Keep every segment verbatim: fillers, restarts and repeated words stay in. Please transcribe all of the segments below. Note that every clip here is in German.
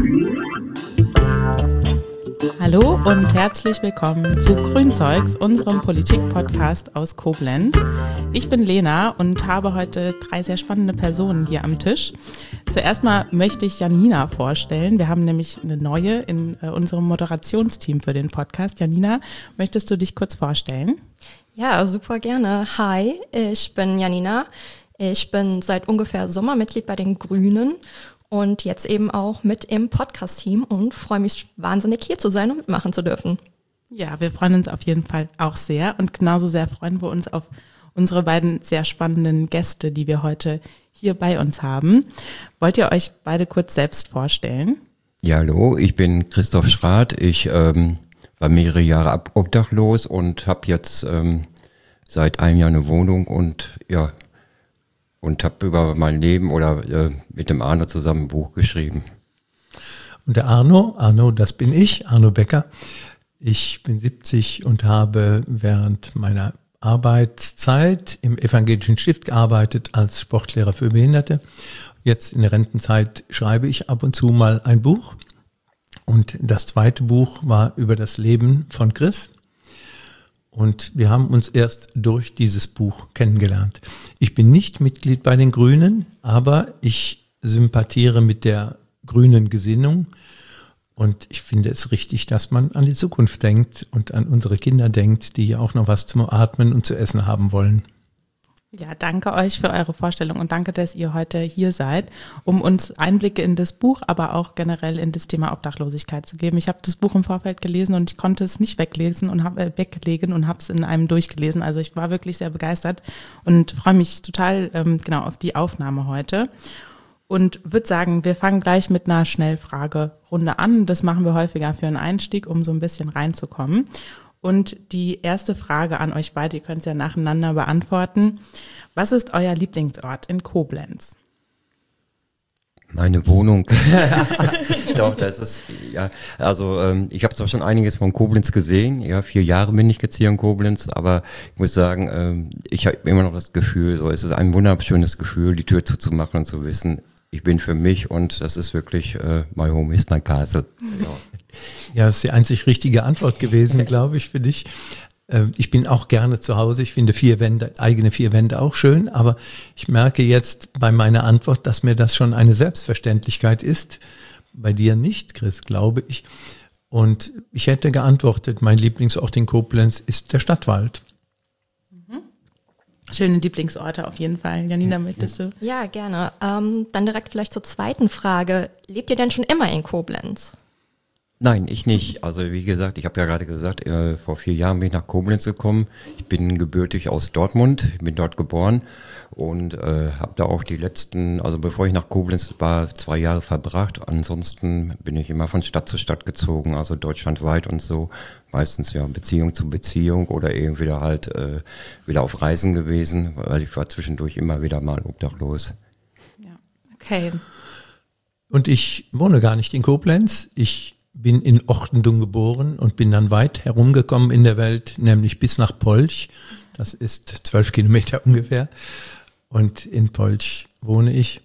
Hallo und herzlich willkommen zu Grünzeugs, unserem Politik-Podcast aus Koblenz. Ich bin Lena und habe heute drei sehr spannende Personen hier am Tisch. Zuerst mal möchte ich Janina vorstellen. Wir haben nämlich eine neue in äh, unserem Moderationsteam für den Podcast. Janina, möchtest du dich kurz vorstellen? Ja, super gerne. Hi, ich bin Janina. Ich bin seit ungefähr Sommer Mitglied bei den Grünen und jetzt eben auch mit im Podcast-Team und freue mich wahnsinnig, hier zu sein und mitmachen zu dürfen. Ja, wir freuen uns auf jeden Fall auch sehr und genauso sehr freuen wir uns auf unsere beiden sehr spannenden Gäste, die wir heute hier bei uns haben. Wollt ihr euch beide kurz selbst vorstellen? Ja, hallo, ich bin Christoph Schrath. Ich ähm, war mehrere Jahre obdachlos und habe jetzt ähm, seit einem Jahr eine Wohnung und ja, und habe über mein Leben oder äh, mit dem Arno zusammen ein Buch geschrieben. Und der Arno, Arno, das bin ich, Arno Becker. Ich bin siebzig und habe während meiner Arbeitszeit im Evangelischen Stift gearbeitet als Sportlehrer für Behinderte. Jetzt in der Rentenzeit schreibe ich ab und zu mal ein Buch. Und das zweite Buch war über das Leben von Chris. Und wir haben uns erst durch dieses Buch kennengelernt. Ich bin nicht Mitglied bei den Grünen, aber ich sympathiere mit der grünen Gesinnung. Und ich finde es richtig, dass man an die Zukunft denkt und an unsere Kinder denkt, die ja auch noch was zum Atmen und zu essen haben wollen. Ja, danke euch für eure Vorstellung und danke, dass ihr heute hier seid, um uns Einblicke in das Buch, aber auch generell in das Thema Obdachlosigkeit zu geben. Ich habe das Buch im Vorfeld gelesen und ich konnte es nicht weglesen und habe äh, weglegen und habe es in einem durchgelesen. Also ich war wirklich sehr begeistert und freue mich total ähm, genau auf die Aufnahme heute. Und würde sagen, wir fangen gleich mit einer Schnellfragerunde an. Das machen wir häufiger für einen Einstieg, um so ein bisschen reinzukommen. Und die erste Frage an euch beide, ihr könnt es ja nacheinander beantworten. Was ist euer Lieblingsort in Koblenz? Meine Wohnung. Doch, das ist, ja, also ähm, ich habe zwar schon einiges von Koblenz gesehen, ja, vier Jahre bin ich jetzt hier in Koblenz, aber ich muss sagen, ähm, ich habe immer noch das Gefühl, so, es ist ein wunderschönes Gefühl, die Tür zuzumachen und zu wissen, ich bin für mich und das ist wirklich, äh, my home is my castle. Ja. Ja, das ist die einzig richtige Antwort gewesen, glaube ich, für dich. Ich bin auch gerne zu Hause. Ich finde vier Wände, eigene vier Wände auch schön, aber ich merke jetzt bei meiner Antwort, dass mir das schon eine Selbstverständlichkeit ist. Bei dir nicht, Chris, glaube ich. Und ich hätte geantwortet, mein Lieblingsort in Koblenz ist der Stadtwald. Schöne Lieblingsorte auf jeden Fall. Janina, möchtest du? Ja, gerne. Ähm, dann direkt vielleicht zur zweiten Frage. Lebt ihr denn schon immer in Koblenz? Nein, ich nicht. Also wie gesagt, ich habe ja gerade gesagt, äh, vor vier Jahren bin ich nach Koblenz gekommen. Ich bin gebürtig aus Dortmund, bin dort geboren und äh, habe da auch die letzten, also bevor ich nach Koblenz war, zwei Jahre verbracht. Ansonsten bin ich immer von Stadt zu Stadt gezogen, also deutschlandweit und so. Meistens ja Beziehung zu Beziehung oder eben wieder halt äh, wieder auf Reisen gewesen, weil ich war zwischendurch immer wieder mal obdachlos. Ja, okay. Und ich wohne gar nicht in Koblenz. Ich bin in Ochtendung geboren und bin dann weit herumgekommen in der Welt, nämlich bis nach Polch. Das ist zwölf Kilometer ungefähr. Und in Polch wohne ich.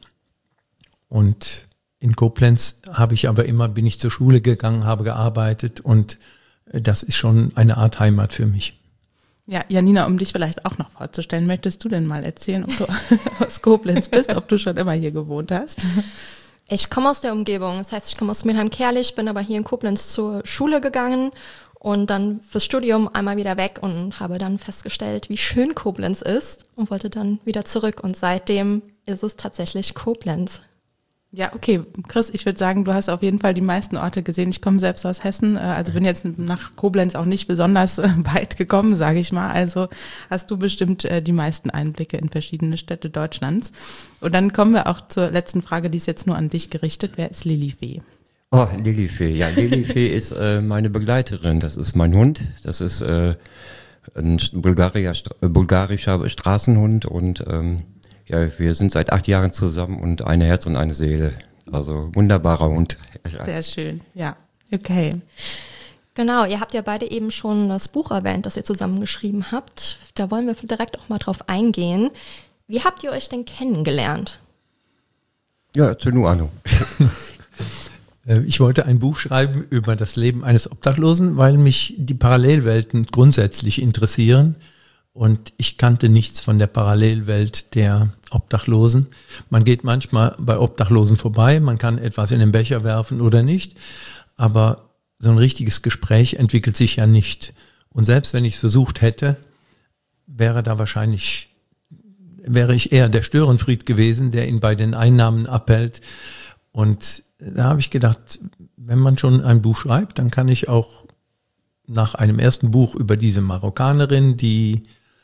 Und in Koblenz habe ich aber immer, bin ich zur Schule gegangen, habe gearbeitet und das ist schon eine Art Heimat für mich. Ja, Janina, um dich vielleicht auch noch vorzustellen, möchtest du denn mal erzählen, ob du aus Koblenz bist, ob du schon immer hier gewohnt hast? Ich komme aus der Umgebung, das heißt, ich komme aus Mülheim-Kärlich, bin aber hier in Koblenz zur Schule gegangen und dann fürs Studium einmal wieder weg und habe dann festgestellt, wie schön Koblenz ist und wollte dann wieder zurück und seitdem ist es tatsächlich Koblenz. Ja, okay. Chris, ich würde sagen, du hast auf jeden Fall die meisten Orte gesehen. Ich komme selbst aus Hessen, also bin jetzt nach Koblenz auch nicht besonders weit gekommen, sage ich mal. Also hast du bestimmt die meisten Einblicke in verschiedene Städte Deutschlands. Und dann kommen wir auch zur letzten Frage, die ist jetzt nur an dich gerichtet. Wer ist Lilifee? Oh, Lilifee. Ja, Lilifee ist äh, meine Begleiterin. Das ist mein Hund. Das ist äh, ein bulgarischer, bulgarischer Straßenhund und ähm, ja, wir sind seit acht Jahren zusammen und ein Herz und eine Seele. Also wunderbarer Hund. Sehr schön, ja. Okay. Genau, ihr habt ja beide eben schon das Buch erwähnt, das ihr zusammen geschrieben habt. Da wollen wir direkt auch mal drauf eingehen. Wie habt ihr euch denn kennengelernt? Ja, erzähl nur, Arno. Ich wollte ein Buch schreiben über das Leben eines Obdachlosen, weil mich die Parallelwelten grundsätzlich interessieren. Und ich kannte nichts von der Parallelwelt der Obdachlosen. Man geht manchmal bei Obdachlosen vorbei, man kann etwas in den Becher werfen oder nicht. Aber so ein richtiges Gespräch entwickelt sich ja nicht. Und selbst wenn ich es versucht hätte, wäre da wahrscheinlich, wäre ich eher der Störenfried gewesen, der ihn bei den Einnahmen abhält. Und da habe ich gedacht, wenn man schon ein Buch schreibt, dann kann ich auch nach einem ersten Buch über diese Marokkanerin, die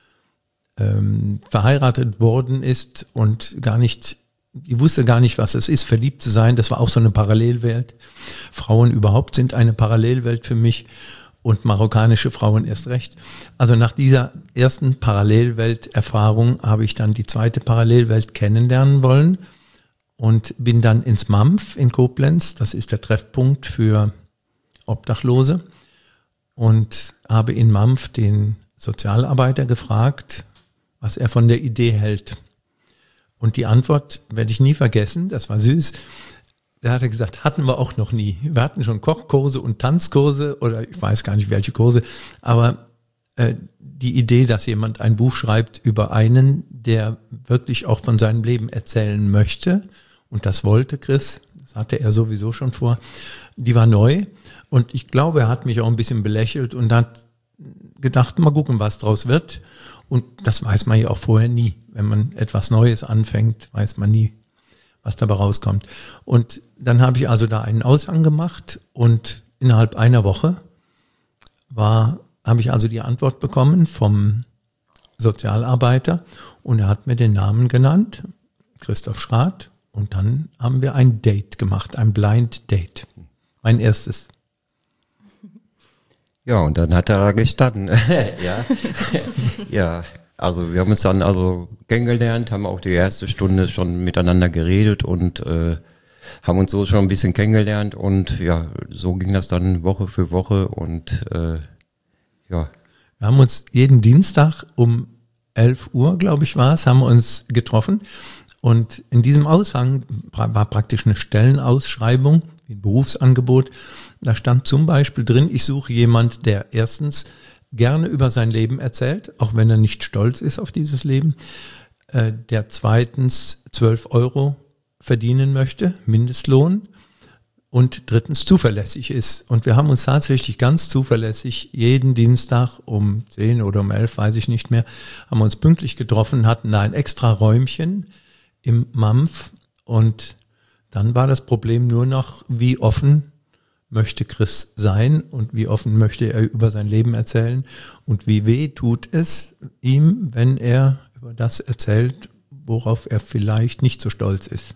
ähm, verheiratet worden ist und gar nicht, die wusste gar nicht, was es ist, verliebt zu sein. Das war auch so eine Parallelwelt. Frauen überhaupt sind eine Parallelwelt für mich und marokkanische Frauen erst recht. Also nach dieser ersten Parallelwelterfahrung habe ich dann die zweite Parallelwelt kennenlernen wollen. Und bin dann ins M A M F in Koblenz, das ist der Treffpunkt für Obdachlose, und habe in M A M F den Sozialarbeiter gefragt, was er von der Idee hält. Und die Antwort werde ich nie vergessen, das war süß. Da hat er gesagt, hatten wir auch noch nie. Wir hatten schon Kochkurse und Tanzkurse oder ich weiß gar nicht welche Kurse, aber äh, die Idee, dass jemand ein Buch schreibt über einen, der wirklich auch von seinem Leben erzählen möchte, und das wollte Chris, das hatte er sowieso schon vor, die war neu. Und ich glaube, er hat mich auch ein bisschen belächelt und hat gedacht, mal gucken, was draus wird. Und das weiß man ja auch vorher nie. Wenn man etwas Neues anfängt, weiß man nie, was dabei rauskommt. Und dann habe ich also da einen Aushang gemacht und innerhalb einer Woche war, habe ich also die Antwort bekommen vom Sozialarbeiter und er hat mir den Namen genannt, Christoph Schrath. Und dann haben wir ein Date gemacht, ein Blind Date. Mein erstes. Ja, und dann hat er da gestanden. ja. ja, also wir haben uns dann also kennengelernt, haben auch die erste Stunde schon miteinander geredet und äh, haben uns so schon ein bisschen kennengelernt. Und ja, so ging das dann Woche für Woche und äh, ja. Wir haben uns jeden Dienstag um elf Uhr, glaube ich war es, haben wir uns getroffen. Und in diesem Aushang war praktisch eine Stellenausschreibung, ein Berufsangebot. Da stand zum Beispiel drin, ich suche jemand, der erstens gerne über sein Leben erzählt, auch wenn er nicht stolz ist auf dieses Leben, äh, der zweitens zwölf Euro verdienen möchte, Mindestlohn, und drittens zuverlässig ist. Und wir haben uns tatsächlich ganz zuverlässig jeden Dienstag um zehn oder um elf, weiß ich nicht mehr, haben uns pünktlich getroffen, hatten da ein extra Räumchen im M A M F und dann war das Problem nur noch, wie offen möchte Chris sein und wie offen möchte er über sein Leben erzählen und wie weh tut es ihm, wenn er über das erzählt, worauf er vielleicht nicht so stolz ist.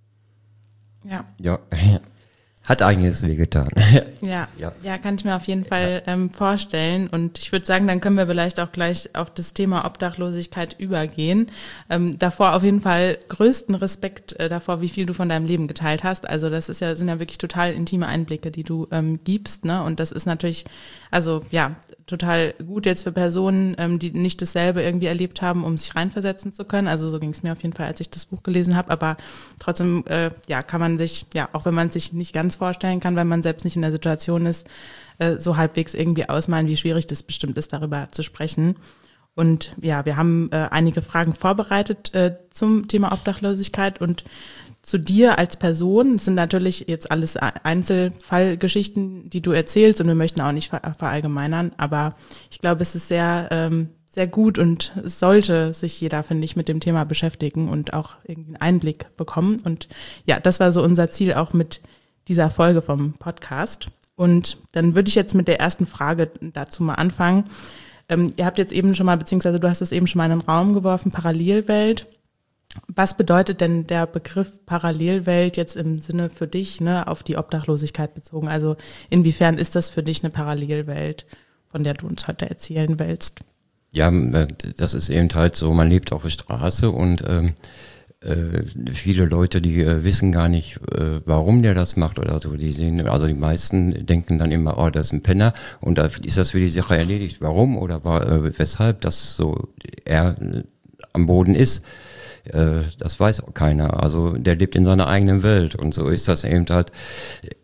Ja. Ja. Hat einiges wehgetan. Ja, ja, ja, kann ich mir auf jeden Fall ähm, vorstellen. Und ich würde sagen, dann können wir vielleicht auch gleich auf das Thema Obdachlosigkeit übergehen. Ähm, davor auf jeden Fall größten Respekt äh, davor, wie viel du von deinem Leben geteilt hast. Also das ist ja, sind ja wirklich total intime Einblicke, die du ähm, gibst, ne? Und das ist natürlich, also ja, total gut jetzt für Personen, ähm, die nicht dasselbe irgendwie erlebt haben, um sich reinversetzen zu können. Also so ging es mir auf jeden Fall, als ich das Buch gelesen habe. Aber trotzdem, äh, ja, kann man sich, ja, auch wenn man sich nicht ganz vorstellen kann, weil man selbst nicht in der Situation ist, äh, so halbwegs irgendwie ausmalen, wie schwierig das bestimmt ist, darüber zu sprechen. Und ja, wir haben äh, einige Fragen vorbereitet äh, zum Thema Obdachlosigkeit und zu dir als Person. Es sind natürlich jetzt alles Einzelfallgeschichten, die du erzählst und wir möchten auch nicht verallgemeinern, aber ich glaube, es ist sehr, ähm, sehr gut und es sollte sich jeder, finde ich, mit dem Thema beschäftigen und auch irgendwie einen Einblick bekommen. Und ja, das war so unser Ziel auch mit dieser Folge vom Podcast. Und dann würde ich jetzt mit der ersten Frage dazu mal anfangen. Ähm, ihr habt jetzt eben schon mal, beziehungsweise du hast es eben schon mal in den Raum geworfen, Parallelwelt. Was bedeutet denn der Begriff Parallelwelt jetzt im Sinne für dich, ne, auf die Obdachlosigkeit bezogen? Also inwiefern ist das für dich eine Parallelwelt, von der du uns heute erzählen willst? Ja, das ist eben halt so, man lebt auf der Straße und ähm, äh, viele Leute, die äh, wissen gar nicht, äh, warum der das macht oder so. Die sehen, also die meisten denken dann immer, oh, das ist ein Penner und da ist das für die Sache erledigt. Warum oder war, äh, weshalb das so er äh, am Boden ist? Das weiß auch keiner. Also der lebt in seiner eigenen Welt und so ist das eben halt.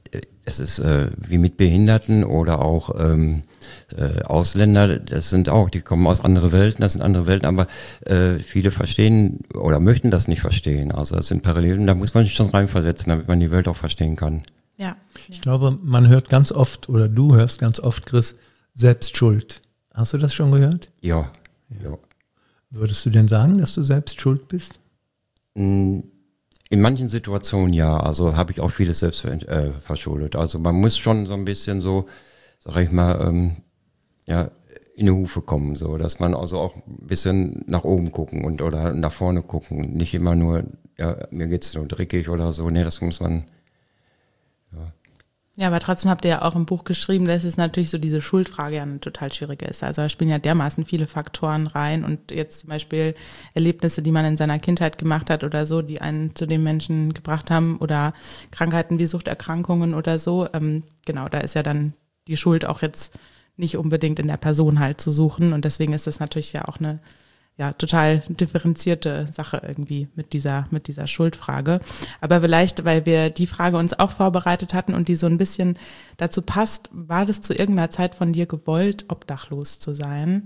es ist äh, wie mit Behinderten oder auch ähm, äh, Ausländer, das sind auch, die kommen aus anderen Welten, das sind andere Welten, aber äh, viele verstehen oder möchten das nicht verstehen. Also das sind Parallelen, da muss man sich schon reinversetzen, damit man die Welt auch verstehen kann. Ja. Ich glaube, man hört ganz oft, oder du hörst ganz oft, Chris, selbst schuld. Hast du das schon gehört? Ja. ja. Würdest du denn sagen, dass du selbst schuld bist? In manchen Situationen ja, also habe ich auch vieles selbst äh, verschuldet. Also man muss schon so ein bisschen so, sag ich mal, ähm, ja, in die Hufe kommen, so, dass man also auch ein bisschen nach oben gucken und oder nach vorne gucken. Nicht immer nur, ja, mir geht's nur dreckig oder so. Nee, das muss man. Ja. Ja, aber trotzdem habt ihr ja auch im Buch geschrieben, dass es natürlich so diese Schuldfrage ja eine total schwierige ist. Also da spielen ja dermaßen viele Faktoren rein und jetzt zum Beispiel Erlebnisse, die man in seiner Kindheit gemacht hat oder so, die einen zu dem Menschen gebracht haben oder Krankheiten wie Suchterkrankungen oder so. Ähm, genau, da ist ja dann die Schuld auch jetzt nicht unbedingt in der Person halt zu suchen und deswegen ist das natürlich ja auch eine ja, total differenzierte Sache irgendwie mit dieser, mit dieser Schuldfrage. Aber vielleicht, weil wir die Frage uns auch vorbereitet hatten und die so ein bisschen dazu passt, war das zu irgendeiner Zeit von dir gewollt, obdachlos zu sein?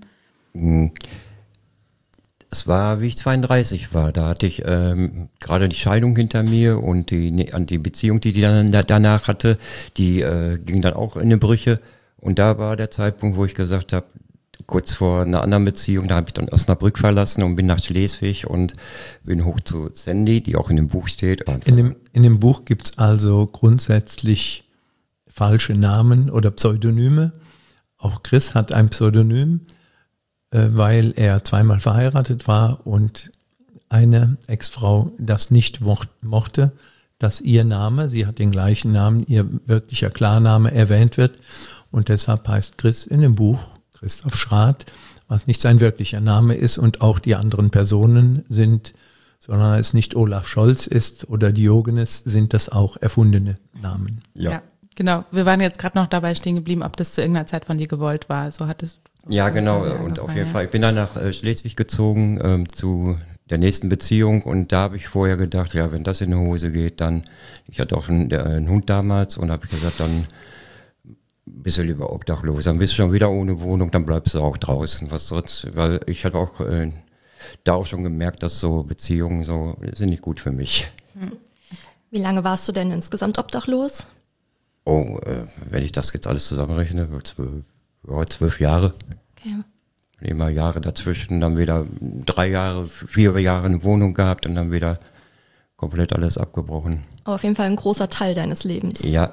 Es war, wie ich zweiunddreißig war, da hatte ich ähm, gerade die Scheidung hinter mir und die, die Beziehung, die die dann danach hatte, die äh, ging dann auch in die Brüche und da war der Zeitpunkt, wo ich gesagt habe, kurz vor einer anderen Beziehung, da habe ich dann Osnabrück verlassen und bin nach Schleswig und bin hoch zu Sandy, die auch in dem Buch steht. In dem, in dem Buch gibt es also grundsätzlich falsche Namen oder Pseudonyme. Auch Chris hat ein Pseudonym, äh, weil er zweimal verheiratet war und eine Ex-Frau das nicht mochte, dass ihr Name, sie hat den gleichen Namen, ihr wirklicher Klarname erwähnt wird und deshalb heißt Chris in dem Buch Christoph Schrath, was nicht sein wirklicher Name ist und auch die anderen Personen sind, sondern es nicht Olaf Scholz ist oder Diogenes, sind das auch erfundene Namen. Ja, ja genau. Wir waren jetzt gerade noch dabei stehen geblieben, ob das zu irgendeiner Zeit von dir gewollt war. So hat es. So ja, genau. Und auf jeden Fall. Ich bin dann nach äh, Schleswig gezogen ähm, zu der nächsten Beziehung und da habe ich vorher gedacht, ja, wenn das in die Hose geht, dann, ich hatte auch einen, einen Hund damals und habe gesagt, dann bist du lieber obdachlos, dann bist du schon wieder ohne Wohnung, dann bleibst du auch draußen. Was sonst, weil ich hatte auch äh, da auch schon gemerkt, dass so Beziehungen so sind nicht gut für mich. Wie lange warst du denn insgesamt obdachlos? Oh, äh, wenn ich das jetzt alles zusammenrechne, zwölf, ja, zwölf Jahre. Okay. Immer Jahre dazwischen, dann wieder drei Jahre, vier Jahre eine Wohnung gehabt und dann wieder komplett alles abgebrochen. Aber auf jeden Fall ein großer Teil deines Lebens. Ja.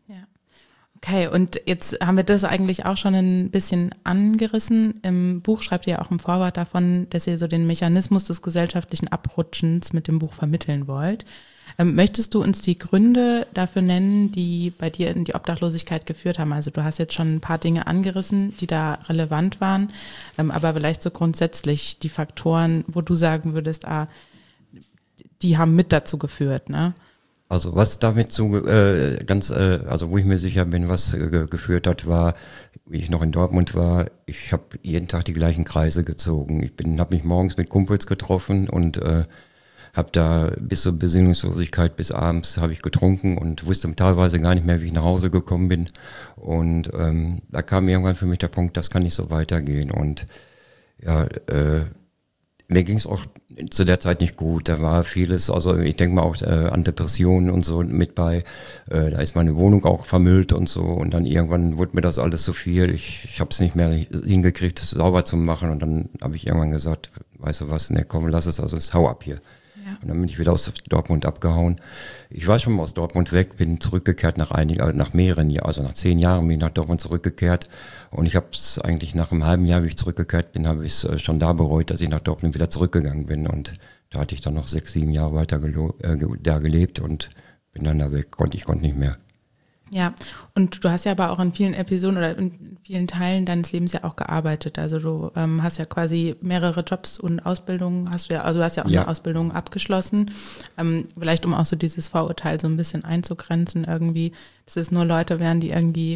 Okay, und jetzt haben wir das eigentlich auch schon ein bisschen angerissen. Im Buch schreibt ihr ja auch im Vorwort davon, dass ihr so den Mechanismus des gesellschaftlichen Abrutschens mit dem Buch vermitteln wollt. Ähm, möchtest du uns die Gründe dafür nennen, die bei dir in die Obdachlosigkeit geführt haben? Also du hast jetzt schon ein paar Dinge angerissen, die da relevant waren, ähm, aber vielleicht so grundsätzlich die Faktoren, wo du sagen würdest, ah, die haben mit dazu geführt, ne? Also was damit so äh, ganz, äh, also wo ich mir sicher bin, was äh, geführt hat, war, wie ich noch in Dortmund war, ich habe jeden Tag die gleichen Kreise gezogen. Ich bin, habe mich morgens mit Kumpels getroffen und äh, habe da bis zur Besinnungslosigkeit bis abends habe ich getrunken und wusste teilweise gar nicht mehr, wie ich nach Hause gekommen bin. Und ähm, da kam irgendwann für mich der Punkt, das kann nicht so weitergehen. Und ja, äh, mir ging es auch zu der Zeit nicht gut. Da war vieles, also ich denke mal auch äh, an Depressionen und so mit bei. Äh, da ist meine Wohnung auch vermüllt und so. Und dann irgendwann wurde mir das alles zu viel. Ich, ich habe es nicht mehr hingekriegt, sauber zu machen. Und dann habe ich irgendwann gesagt, weißt du was, ne komm, lass es, also es hau ab hier. Ja. Und dann bin ich wieder aus Dortmund abgehauen. Ich war schon mal aus Dortmund weg, bin zurückgekehrt nach einigen, also nach mehreren Jahren, also nach zehn Jahren bin ich nach Dortmund zurückgekehrt. Und ich habe es eigentlich nach einem halben Jahr, wie ich zurückgekehrt bin, habe ich es schon da bereut, dass ich nach Dortmund wieder zurückgegangen bin. Und da hatte ich dann noch sechs, sieben Jahre weiter gelo- äh, da gelebt und bin dann da weg. Konnte, ich konnte nicht mehr. Ja, und du hast ja aber auch in vielen Episoden oder in vielen Teilen deines Lebens ja auch gearbeitet. Also du ähm, hast ja quasi mehrere Jobs und Ausbildungen, hast du ja, also du hast ja auch ja. eine Ausbildung abgeschlossen. Ähm, vielleicht um auch so dieses Vorurteil so ein bisschen einzugrenzen irgendwie, dass es nur Leute wären, die irgendwie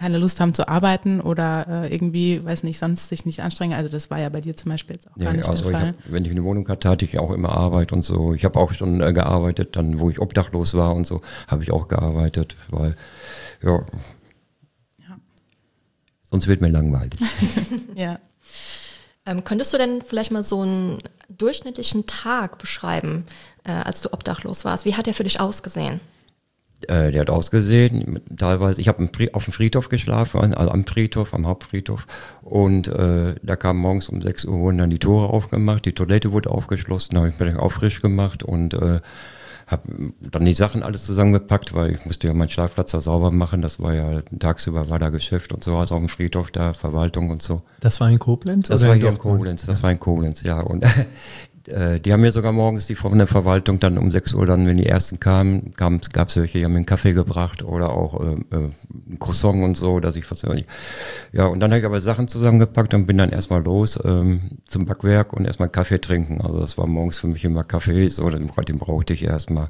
keine Lust haben zu arbeiten oder äh, irgendwie, weiß nicht, sonst sich nicht anstrengen. Also das war ja bei dir zum Beispiel jetzt auch Nee, gar nicht also der ich Fall. hab, wenn ich eine Wohnung hatte, hatte ich auch immer Arbeit und so. Ich habe auch schon äh, gearbeitet, dann wo ich obdachlos war und so, habe ich auch gearbeitet, weil, ja, Ja. sonst wird mir langweilig. Ja. Ähm, könntest du denn vielleicht mal so einen durchschnittlichen Tag beschreiben, äh, als du obdachlos warst? Wie hat der für dich ausgesehen? Äh, der hat ausgesehen, teilweise, ich habe auf dem Friedhof geschlafen, also am Friedhof, am Hauptfriedhof, und äh, da kam morgens um sechs Uhr, wurden dann die Tore aufgemacht, die Toilette wurde aufgeschlossen, habe ich mir dann auch frisch gemacht und äh, habe dann die Sachen alles zusammengepackt, weil ich musste ja meinen Schlafplatz da sauber machen, das war ja, tagsüber war da Geschäft und so, also auf dem Friedhof da, Verwaltung und so. Das war in Koblenz? Das oder war in hier in Dortmund? Koblenz, das war in Koblenz, ja, und äh, die haben mir sogar morgens, die von der Verwaltung, dann um sechs Uhr, dann, wenn die ersten kamen, gab es welche, die haben mir einen Kaffee gebracht oder auch äh, äh, ein Croissant und so, dass ich was, ja, und dann habe ich aber Sachen zusammengepackt und bin dann erstmal los ähm, zum Backwerk und erstmal Kaffee trinken, also das war morgens für mich immer Kaffee, so, den, den brauchte ich erstmal.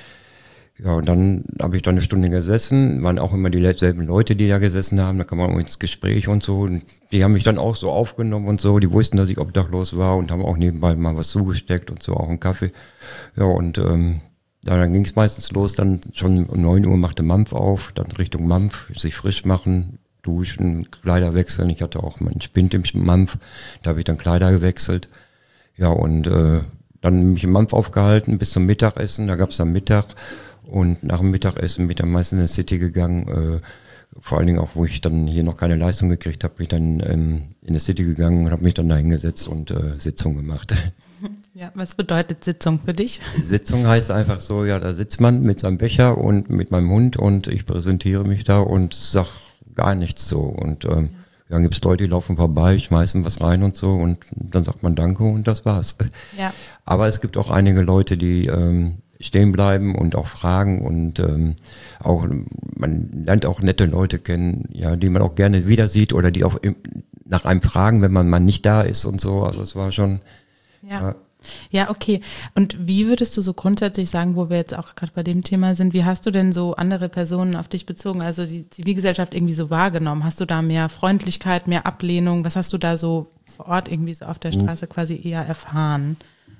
Ja, und dann habe ich da eine Stunde gesessen, waren auch immer dieselben Leute, die da gesessen haben, da kam man ins Gespräch und so, und die haben mich dann auch so aufgenommen und so, die wussten, dass ich obdachlos war und haben auch nebenbei mal was zugesteckt und so, auch einen Kaffee. Ja, und ähm, ja, dann ging es meistens los, dann schon um neun Uhr machte Mampf auf, dann Richtung Mampf, sich frisch machen, duschen, Kleider wechseln, ich hatte auch meinen Spind im Mampf, da habe ich dann Kleider gewechselt. Ja, und äh, dann mich im Mampf aufgehalten bis zum Mittagessen, da gab es dann Mittag. Und nach dem Mittagessen bin ich dann meistens in die City gegangen, äh, vor allen Dingen auch, wo ich dann hier noch keine Leistung gekriegt habe, bin ich dann ähm, in die City gegangen und habe mich dann da hingesetzt und äh, Sitzung gemacht. Ja, was bedeutet Sitzung für dich? Sitzung heißt einfach so, ja, da sitzt man mit seinem Becher und mit meinem Hund und ich präsentiere mich da und sag gar nichts so. Und ähm, ja, dann gibt es Leute, die laufen vorbei, schmeißen was rein und so und dann sagt man Danke und das war's. Ja. Aber es gibt auch einige Leute, die ähm, stehen bleiben und auch fragen und ähm, auch man lernt auch nette Leute kennen, ja, die man auch gerne wieder sieht oder die auch im, nach einem fragen, wenn man mal nicht da ist und so. Also es war schon. Ja. Ja. Ja, okay. Und wie würdest du so grundsätzlich sagen, wo wir jetzt auch gerade bei dem Thema sind, wie hast du denn so andere Personen auf dich bezogen, also die Zivilgesellschaft irgendwie so wahrgenommen? Hast du da mehr Freundlichkeit, mehr Ablehnung? Was hast du da so vor Ort irgendwie so auf der Straße quasi eher erfahren?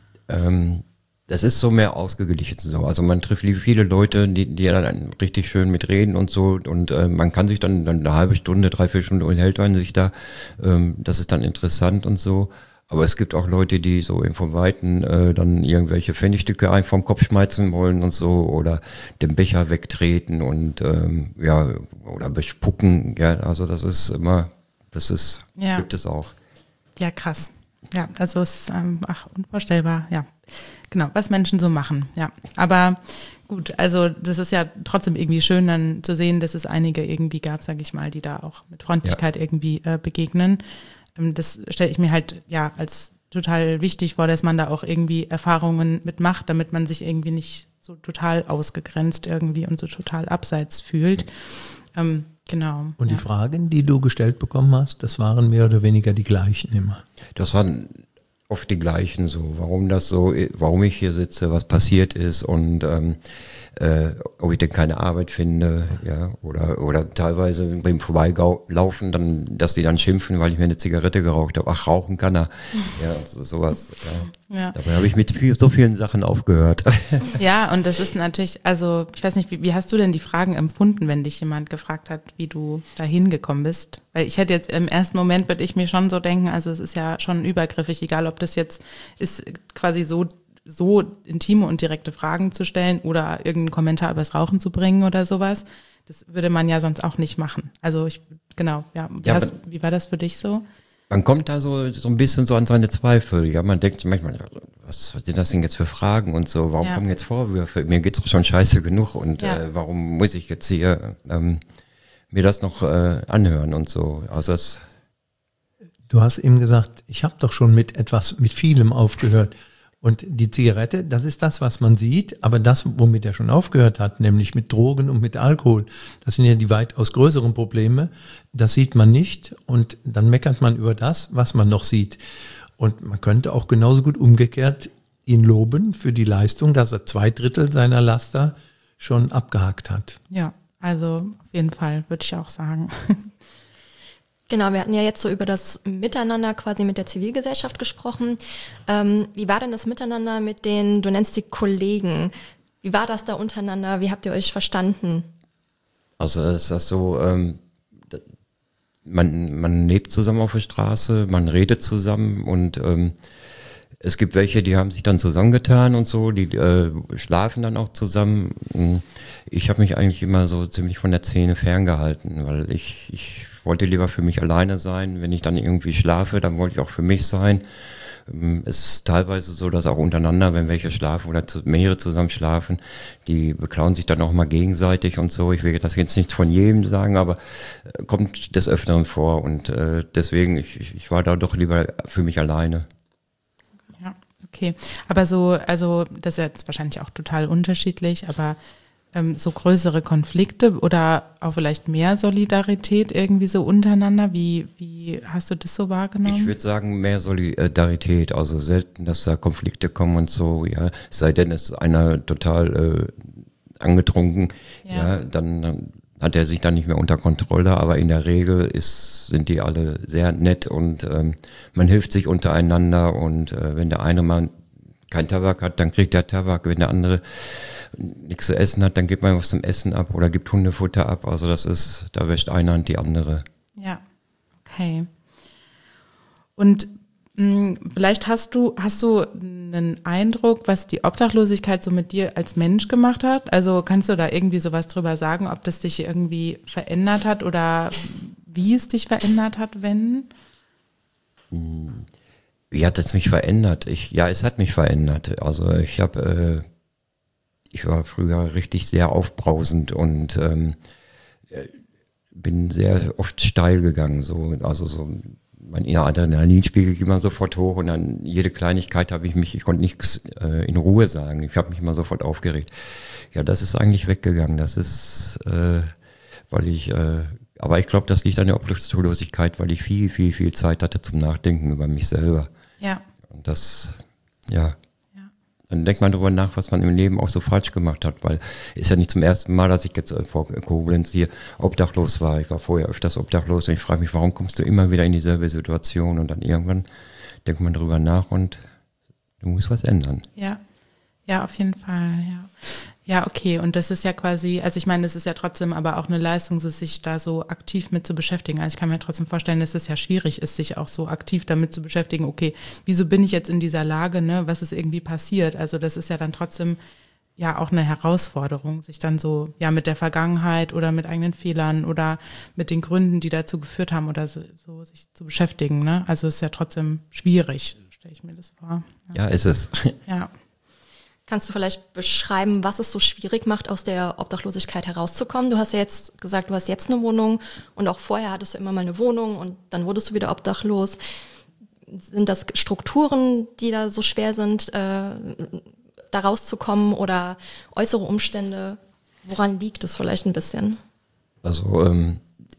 Ähm, das ist so mehr ausgeglichen so. Also man trifft viele Leute, die, die dann richtig schön mitreden und so und äh, man kann sich dann, dann eine halbe Stunde, dreiviertel Stunde unterhält man sich da. Ähm, das ist dann interessant und so. Aber es gibt auch Leute, die so vom Weiten äh, dann irgendwelche Pfennigstücke ein vom Kopf schmeißen wollen und so oder den Becher wegtreten und ähm, ja oder bespucken. Ja, also das ist immer, das ist Ja. gibt es auch. Ja, krass. Ja, also es ist ähm, ach, unvorstellbar, ja. Genau, was Menschen so machen, ja. Aber gut, also das ist ja trotzdem irgendwie schön dann zu sehen, dass es einige irgendwie gab, sage ich mal, die da auch mit Freundlichkeit ja. irgendwie äh, begegnen. Ähm, das stelle ich mir halt ja als total wichtig vor, dass man da auch irgendwie Erfahrungen mitmacht, damit man sich irgendwie nicht so total ausgegrenzt irgendwie und so total abseits fühlt. Ähm, genau. Und ja. die Fragen, die du gestellt bekommen hast, das waren mehr oder weniger die gleichen immer. Das waren oft die gleichen so, warum das so, warum ich hier sitze, was passiert ist und ähm, äh, ob ich denn keine Arbeit finde, ja, oder oder teilweise beim Vorbeilaufen, dann, dass die dann schimpfen, weil ich mir eine Zigarette geraucht habe. Ach, rauchen kann er. Ja, so, sowas. Ja. Ja. Dabei habe ich mit viel, so vielen Sachen aufgehört. Ja, und das ist natürlich, also ich weiß nicht, wie, wie hast du denn die Fragen empfunden, wenn dich jemand gefragt hat, wie du da hingekommen bist? Weil ich hätte jetzt im ersten Moment, würde ich mir schon so denken, also es ist ja schon übergriffig, egal ob das jetzt ist, quasi so so intime und direkte Fragen zu stellen oder irgendeinen Kommentar übers Rauchen zu bringen oder sowas. Das würde man ja sonst auch nicht machen. Also ich, genau, ja. Wie, Ja, hast, wie war das für dich so? Man kommt da so, so ein bisschen so an seine Zweifel. Ja, man denkt manchmal, was sind das denn jetzt für Fragen und so? Warum Ja. kommen jetzt Vorwürfe? Mir geht's doch schon scheiße genug und Ja. äh, warum muss ich jetzt hier ähm, mir das noch äh, anhören und so? Also das, Du hast eben gesagt, ich habe doch schon mit etwas, mit vielem aufgehört. Und die Zigarette, das ist das, was man sieht, aber das, womit er schon aufgehört hat, nämlich mit Drogen und mit Alkohol, das sind ja die weitaus größeren Probleme, das sieht man nicht und dann meckert man über das, was man noch sieht. Und man könnte auch genauso gut umgekehrt ihn loben für die Leistung, dass er zwei Drittel seiner Laster schon abgehakt hat. Ja, also auf jeden Fall würde ich auch sagen. Genau, wir hatten ja jetzt so über das Miteinander quasi mit der Zivilgesellschaft gesprochen. Ähm, wie war denn das Miteinander mit den, du nennst die Kollegen, wie war das da untereinander, wie habt ihr euch verstanden? Also es ist so, ähm, man, man lebt zusammen auf der Straße, man redet zusammen und ähm, es gibt welche, die haben sich dann zusammengetan und so, die äh, schlafen dann auch zusammen. Ich habe mich eigentlich immer so ziemlich von der Szene ferngehalten, weil ich, ich wollte lieber für mich alleine sein. Wenn ich dann irgendwie schlafe, dann wollte ich auch für mich sein. Es ist teilweise so, dass auch untereinander, wenn welche schlafen oder mehrere zusammen schlafen, die beklauen sich dann auch mal gegenseitig und so. Ich will das jetzt nicht von jedem sagen, aber kommt des Öfteren vor und äh, deswegen, ich, ich war da doch lieber für mich alleine. Ja, okay. Aber so, also das ist jetzt wahrscheinlich auch total unterschiedlich, aber ähm, so größere Konflikte oder auch vielleicht mehr Solidarität irgendwie so untereinander, wie, wie hast du das so wahrgenommen? Ich würde sagen, mehr Solidarität, also selten, dass da Konflikte kommen und so, ja, es sei denn, es ist einer total äh, angetrunken, ja, ja dann, dann hat er sich dann nicht mehr unter Kontrolle, aber in der Regel ist, sind die alle sehr nett und ähm, man hilft sich untereinander und äh, wenn der eine mal kein Tabak hat, dann kriegt er Tabak, wenn der andere nichts zu essen hat, dann gibt man was zum Essen ab oder gibt Hundefutter ab, also das ist, da wäscht eine Hand die andere. Ja, okay. Und mh, vielleicht hast du, hast du einen Eindruck, was die Obdachlosigkeit so mit dir als Mensch gemacht hat? Also kannst du da irgendwie sowas drüber sagen, ob das dich irgendwie verändert hat oder wie es dich verändert hat, wenn? Wie hat es mich verändert? Ich, ja, es hat mich verändert. Also ich habe, äh, ich war früher richtig sehr aufbrausend und ähm, bin sehr oft steil gegangen, so, also so. Mein Adrenalinspiegel ging immer sofort hoch und dann jede Kleinigkeit habe ich mich, ich konnte nichts äh, in Ruhe sagen. Ich habe mich immer sofort aufgeregt. Ja, das ist eigentlich weggegangen. Das ist, äh, weil ich, äh, aber ich glaube, das liegt an der Obdachlosigkeit, weil ich viel, viel, viel Zeit hatte zum Nachdenken über mich selber. Ja. Und das, ja. ja. Dann denkt man darüber nach, was man im Leben auch so falsch gemacht hat, weil ist ja nicht zum ersten Mal, dass ich jetzt vor Koblenz hier obdachlos war. Ich war vorher öfters obdachlos und ich frage mich, warum kommst du immer wieder in dieselbe Situation? Und dann irgendwann denkt man darüber nach und du musst was ändern. Ja, ja, auf jeden Fall, ja. Ja, okay, und das ist ja quasi, also ich meine, es ist ja trotzdem aber auch eine Leistung, sich da so aktiv mit zu beschäftigen. Also ich kann mir trotzdem vorstellen, dass es ja schwierig ist, sich auch so aktiv damit zu beschäftigen, okay, wieso bin ich jetzt in dieser Lage, ne, was ist irgendwie passiert? Also das ist ja dann trotzdem ja auch eine Herausforderung, sich dann so ja mit der Vergangenheit oder mit eigenen Fehlern oder mit den Gründen, die dazu geführt haben oder so, so sich zu beschäftigen, ne? Also es ist ja trotzdem schwierig, stelle ich mir das vor. Ja, ja ist es. Ja. Kannst du vielleicht beschreiben, was es so schwierig macht, aus der Obdachlosigkeit herauszukommen? Du hast ja jetzt gesagt, du hast jetzt eine Wohnung und auch vorher hattest du immer mal eine Wohnung und dann wurdest du wieder obdachlos. Sind das Strukturen, die da so schwer sind, äh, da rauszukommen oder äußere Umstände? Woran liegt es vielleicht ein bisschen? Also, ähm,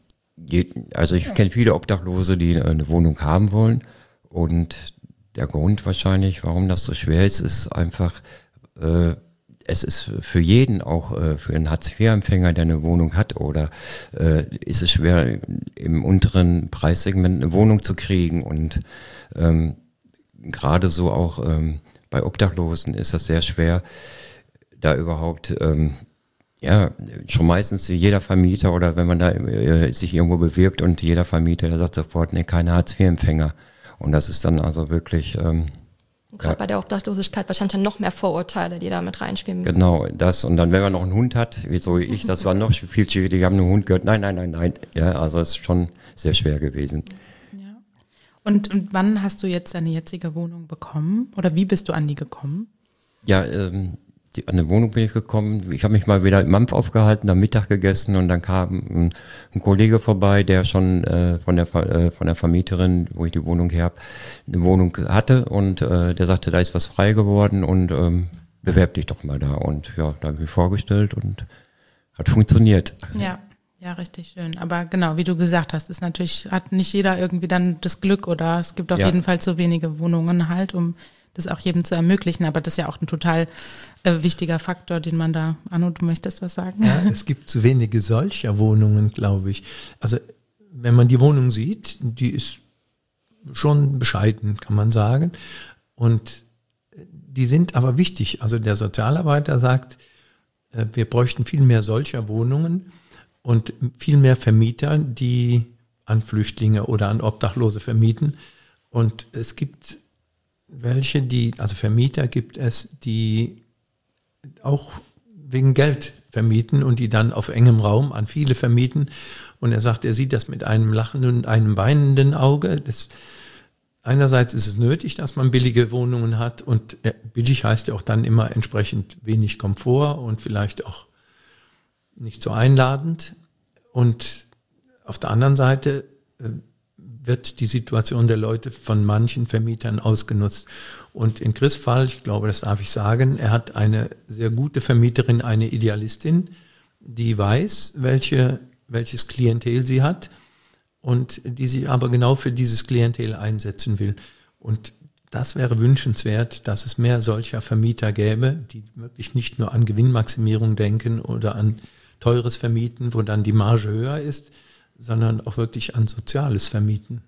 je, also ich kenne viele Obdachlose, die eine Wohnung haben wollen und der Grund wahrscheinlich, warum das so schwer ist, ist einfach, äh, es ist für jeden, auch äh, für einen Hartz-vier-Empfänger, der eine Wohnung hat, oder äh, ist es schwer, im unteren Preissegment eine Wohnung zu kriegen. Und ähm, gerade so auch ähm, bei Obdachlosen ist das sehr schwer, da überhaupt, ähm, ja, schon meistens jeder Vermieter oder wenn man da äh, sich irgendwo bewirbt und jeder Vermieter, der sagt sofort, ne, keine Hartz-vier-Empfänger. Und das ist dann also wirklich... Ähm, Gerade ja, bei der Obdachlosigkeit wahrscheinlich dann noch mehr Vorurteile, die da mit reinspielen. Genau, das. Und dann, wenn man noch einen Hund hat, wie so ich, das war noch viel schwieriger, die haben einen Hund gehört. Nein, nein, nein, nein. Ja, also es ist schon sehr schwer gewesen. Ja. Und, und wann hast du jetzt deine jetzige Wohnung bekommen? Oder wie bist du an die gekommen? Ja, ähm, die, an eine Wohnung bin ich gekommen. Ich habe mich mal wieder im Mampf aufgehalten, am Mittag gegessen und dann kam ein, ein Kollege vorbei, der schon äh, von der äh, von der Vermieterin, wo ich die Wohnung her habe, eine Wohnung hatte und äh, der sagte, da ist was frei geworden und ähm, bewerb dich doch mal da. Und ja, da habe ich mich vorgestellt und hat funktioniert. Ja, ja, richtig schön. Aber genau, wie du gesagt hast, ist natürlich, hat nicht jeder irgendwie dann das Glück oder es gibt auf Ja. jeden Fall zu wenige Wohnungen halt, um das auch jedem zu ermöglichen. Aber das ist ja auch ein total äh, wichtiger Faktor, den man da, Arno, du möchtest was sagen? Ja, es gibt zu wenige solcher Wohnungen, glaube ich. Also wenn man die Wohnung sieht, die ist schon bescheiden, kann man sagen. Und die sind aber wichtig. Also der Sozialarbeiter sagt, wir bräuchten viel mehr solcher Wohnungen und viel mehr Vermieter, die an Flüchtlinge oder an Obdachlose vermieten. Und es gibt welche, die, also Vermieter gibt es, die auch wegen Geld vermieten und die dann auf engem Raum an viele vermieten. Und er sagt, er sieht das mit einem lachenden und einem weinenden Auge. Das, einerseits ist es nötig, dass man billige Wohnungen hat und äh, billig heißt ja auch dann immer entsprechend wenig Komfort und vielleicht auch nicht so einladend. Und auf der anderen Seite äh, wird die Situation der Leute von manchen Vermietern ausgenutzt. Und in Chris' Fall, ich glaube, das darf ich sagen, er hat eine sehr gute Vermieterin, eine Idealistin, die weiß, welche, welches Klientel sie hat und die sich aber genau für dieses Klientel einsetzen will. Und das wäre wünschenswert, dass es mehr solcher Vermieter gäbe, die wirklich nicht nur an Gewinnmaximierung denken oder an teures Vermieten, wo dann die Marge höher ist, sondern auch wirklich an soziales Vermieten.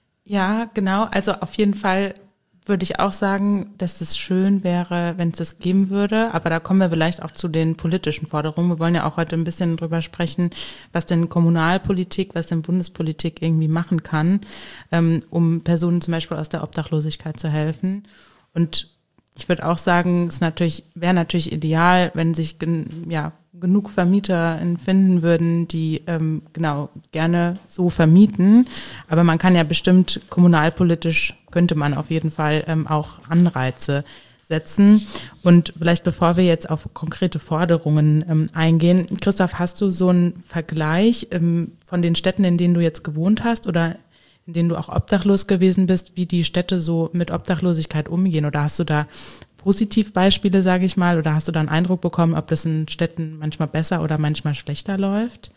Ja, genau. Also auf jeden Fall würde ich auch sagen, dass es schön wäre, wenn es das geben würde. Aber da kommen wir vielleicht auch zu den politischen Forderungen. Wir wollen ja auch heute ein bisschen drüber sprechen, was denn Kommunalpolitik, was denn Bundespolitik irgendwie machen kann, ähm, um Personen zum Beispiel aus der Obdachlosigkeit zu helfen. Und ich würde auch sagen, es natürlich, wäre natürlich ideal, wenn sich gen, ja, genug Vermieter finden würden, die ähm, genau gerne so vermieten. Aber man kann ja bestimmt kommunalpolitisch, könnte man auf jeden Fall ähm, auch Anreize setzen. Und vielleicht bevor wir jetzt auf konkrete Forderungen ähm, eingehen, Christoph, hast du so einen Vergleich ähm, von den Städten, in denen du jetzt gewohnt hast oder in denen du auch obdachlos gewesen bist, wie die Städte so mit Obdachlosigkeit umgehen? Oder hast du da Positivbeispiele, sage ich mal, oder hast du da einen Eindruck bekommen, ob das in Städten manchmal besser oder manchmal schlechter läuft?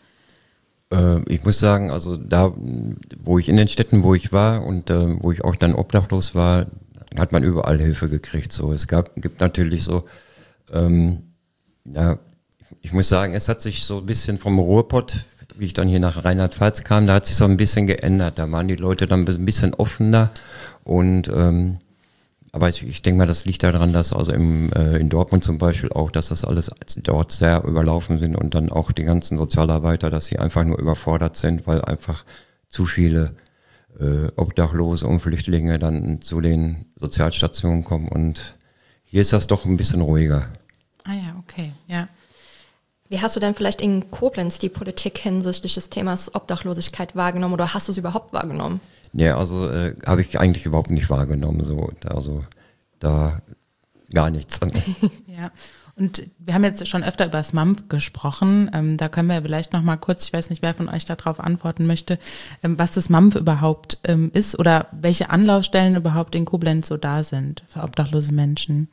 Äh, ich muss sagen, also da, wo ich in den Städten, wo ich war und äh, wo ich auch dann obdachlos war, hat man überall Hilfe gekriegt. So, es gab, gibt natürlich so, ähm, ja, ich muss sagen, es hat sich so ein bisschen vom Ruhrpott, wie ich dann hier nach Rheinland-Pfalz kam, da hat sich so ein bisschen geändert. Da waren die Leute dann ein bisschen offener und ähm, aber ich, ich denke mal, das liegt daran, dass also im, äh, in Dortmund zum Beispiel auch, dass das alles dort sehr überlaufen sind und dann auch die ganzen Sozialarbeiter, dass sie einfach nur überfordert sind, weil einfach zu viele äh, Obdachlose und Flüchtlinge dann zu den Sozialstationen kommen und hier ist das doch ein bisschen ruhiger. Ah ja, okay, ja. Wie hast du denn vielleicht in Koblenz die Politik hinsichtlich des Themas Obdachlosigkeit wahrgenommen oder hast du sie überhaupt wahrgenommen? Ja, also äh, habe ich eigentlich überhaupt nicht wahrgenommen, so, also da gar nichts. Ja, und wir haben jetzt schon öfter über das M A M F gesprochen, ähm, da können wir vielleicht noch mal kurz, ich weiß nicht, wer von euch darauf antworten möchte, ähm, was das M A M F überhaupt ähm, ist oder welche Anlaufstellen überhaupt in Koblenz so da sind für obdachlose Menschen.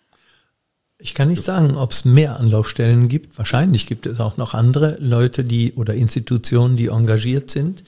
Ich kann nicht sagen, ob es mehr Anlaufstellen gibt. Wahrscheinlich gibt es auch noch andere Leute, die oder Institutionen, die engagiert sind.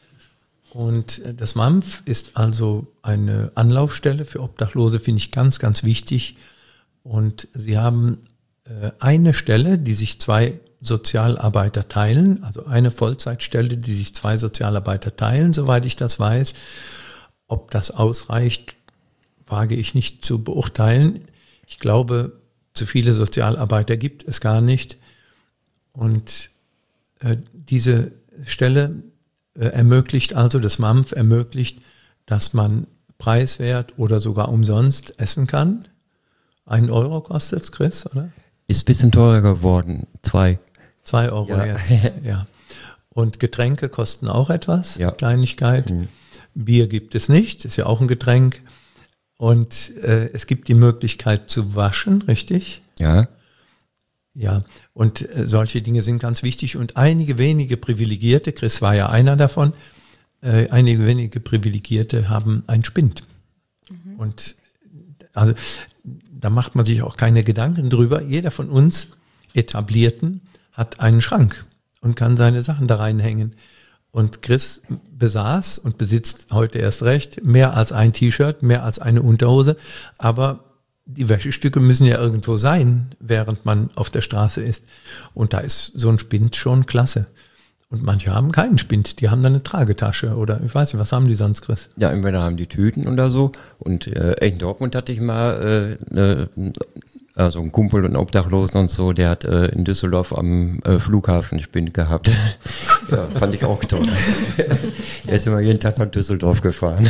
Und das M A M F ist also eine Anlaufstelle für Obdachlose, finde ich ganz, ganz wichtig. Und sie haben äh, eine Stelle, die sich zwei Sozialarbeiter teilen, also eine Vollzeitstelle, die sich zwei Sozialarbeiter teilen, soweit ich das weiß. Ob das ausreicht, wage ich nicht zu beurteilen. Ich glaube, zu viele Sozialarbeiter gibt es gar nicht. Und äh, diese Stelle äh, ermöglicht also, das M A M F ermöglicht, dass man preiswert oder sogar umsonst essen kann. Ein Euro kostet es, Chris, oder? Ist ein bisschen teurer geworden. Zwei. Zwei Euro ja. jetzt, ja. Und Getränke kosten auch etwas, ja. Kleinigkeit. Mhm. Bier gibt es nicht, ist ja auch ein Getränk. Und äh, es gibt die Möglichkeit zu waschen, richtig? Ja. Ja, und äh, solche Dinge sind ganz wichtig. Und einige wenige Privilegierte, Chris war ja einer davon, äh, einige wenige Privilegierte haben einen Spind. Mhm. Und also da macht man sich auch keine Gedanken drüber. Jeder von uns Etablierten hat einen Schrank und kann seine Sachen da reinhängen. Und Chris besaß und besitzt heute erst recht mehr als ein T-Shirt, mehr als eine Unterhose. Aber die Wäschestücke müssen ja irgendwo sein, während man auf der Straße ist. Und da ist so ein Spind schon klasse. Und manche haben keinen Spind, die haben dann eine Tragetasche oder ich weiß nicht, was haben die sonst, Chris? Ja, entweder haben die Tüten oder so. Und äh, in Dortmund hatte ich mal äh, ne, also einen Kumpel und einen Obdachlosen und so, der hat äh, in Düsseldorf am äh, Flughafen Spind gehabt. Ja, fand ich auch toll. Er ist immer jeden Tag nach Düsseldorf gefahren.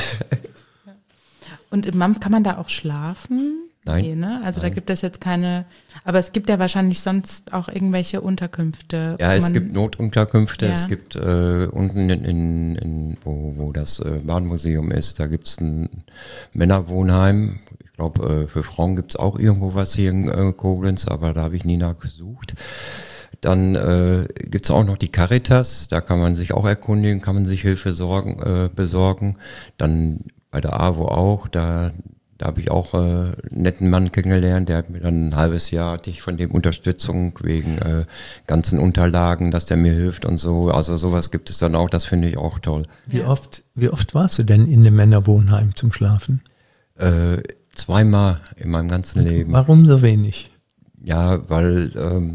Und im Mampf kann man da auch schlafen? Nein. Nee, ne? Also Nein. da gibt es jetzt keine, aber es gibt ja wahrscheinlich sonst auch irgendwelche Unterkünfte. Ja, wo es man- gibt Notunterkünfte, Ja. es gibt äh, unten in, in, in wo, wo das äh, Bahnmuseum ist, da gibt's ein Männerwohnheim. Ich glaube, äh, für Frauen gibt's auch irgendwo was hier in äh, Koblenz, aber da habe ich nie nachgesucht. Dann äh, gibt's auch noch die Caritas, da kann man sich auch erkundigen, kann man sich Hilfe sorgen, äh, besorgen. Dann bei der A W O auch, da Da habe ich auch äh, einen netten Mann kennengelernt, der hat mir dann ein halbes Jahr, hatte ich von dem Unterstützung wegen äh, ganzen Unterlagen, dass der mir hilft und so. Also sowas gibt es dann auch, das finde ich auch toll. Wie Ja. oft, wie oft warst du denn in einem Männerwohnheim zum Schlafen? Äh, zweimal in meinem ganzen Leben. Warum so wenig? Ja, weil ähm,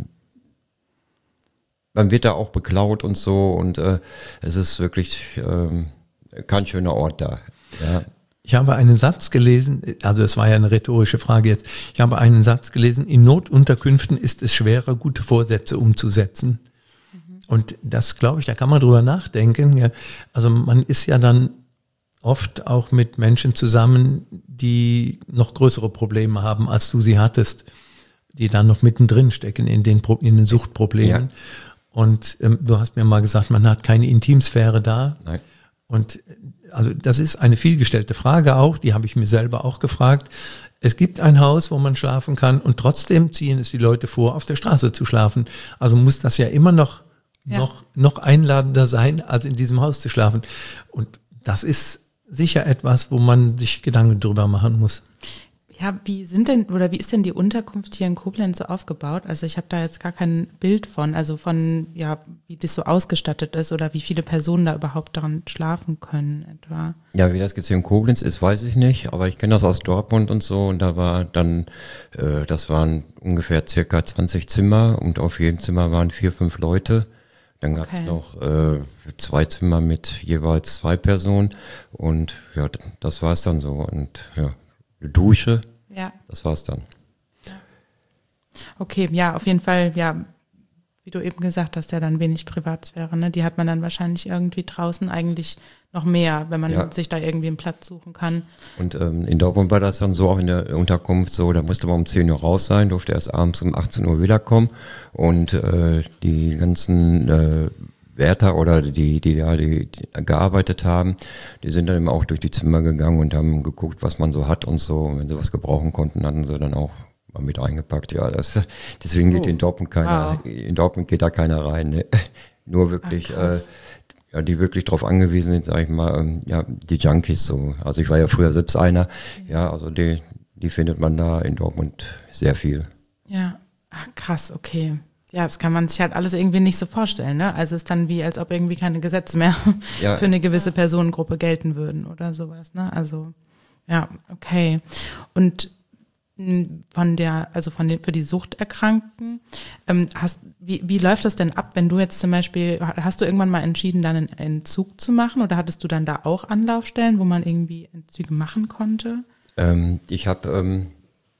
man wird da auch beklaut und so und äh, es ist wirklich ähm, kein schöner Ort da. Ja. Ich habe einen Satz gelesen, also es war ja eine rhetorische Frage jetzt, ich habe einen Satz gelesen, in Notunterkünften ist es schwerer, gute Vorsätze umzusetzen. Mhm. Und das glaube ich, da kann man drüber nachdenken. Ja. Also man ist ja dann oft auch mit Menschen zusammen, die noch größere Probleme haben, als du sie hattest, die dann noch mittendrin stecken in den, Pro- in den Suchtproblemen. Ja. Und ähm, du hast mir mal gesagt, man hat keine Intimsphäre da. Nein. Und also das ist eine vielgestellte Frage auch, die habe ich mir selber auch gefragt. Es gibt ein Haus, wo man schlafen kann und trotzdem ziehen es die Leute vor, auf der Straße zu schlafen. Also muss das ja immer noch, Ja. noch, noch einladender sein, als in diesem Haus zu schlafen. Und das ist sicher etwas, wo man sich Gedanken drüber machen muss. Ja, wie sind denn, oder wie ist denn die Unterkunft hier in Koblenz so aufgebaut? Also ich habe da jetzt gar kein Bild von, also von, ja, wie das so ausgestattet ist oder wie viele Personen da überhaupt daran schlafen können etwa. Ja, wie das jetzt hier in Koblenz ist, weiß ich nicht, aber ich kenne das aus Dortmund und so und da war dann, äh, das waren ungefähr circa zwanzig Zimmer und auf jedem Zimmer waren vier, fünf Leute. Dann gab es Okay. noch äh, zwei Zimmer mit jeweils zwei Personen und ja, das war es dann so und ja, eine Dusche, Ja, das war's dann. okay, ja, auf jeden Fall, ja, wie du eben gesagt hast, ja dann wenig Privatsphäre, ne? Die hat man dann wahrscheinlich irgendwie draußen eigentlich noch mehr, wenn man Ja. sich da irgendwie einen Platz suchen kann. Und ähm, in Dortmund war das dann so, auch in der Unterkunft so, da musste man um zehn Uhr raus sein, durfte erst abends um achtzehn Uhr wiederkommen und äh, die ganzen äh, Wärter oder die, die da die, die gearbeitet haben, die sind dann immer auch durch die Zimmer gegangen und haben geguckt, was man so hat und so. Und wenn sie was gebrauchen konnten, hatten sie dann auch mal mit eingepackt. Ja, das, deswegen geht Oh. in Dortmund keiner, Wow. in Dortmund geht da keiner rein. Ne? Nur wirklich, Ah, äh, krass. ja, die wirklich drauf angewiesen sind, sag ich mal, ähm, ja, die Junkies so. Also ich war ja früher selbst einer. Ja, also die, die findet man da in Dortmund sehr viel. Ja, ach, krass, okay. Ja, das kann man sich halt alles irgendwie nicht so vorstellen, ne? Also es ist dann wie, als ob irgendwie keine Gesetze mehr Ja. für eine gewisse Personengruppe gelten würden oder sowas, ne? Also, ja, okay. Und mh, von der, also von den, für die Suchterkrankten, ähm, hast, wie, wie läuft das denn ab, wenn du jetzt zum Beispiel, hast du irgendwann mal entschieden, dann einen Entzug zu machen oder hattest du dann da auch Anlaufstellen, wo man irgendwie Entzüge machen konnte? Ähm, ich habe, ähm,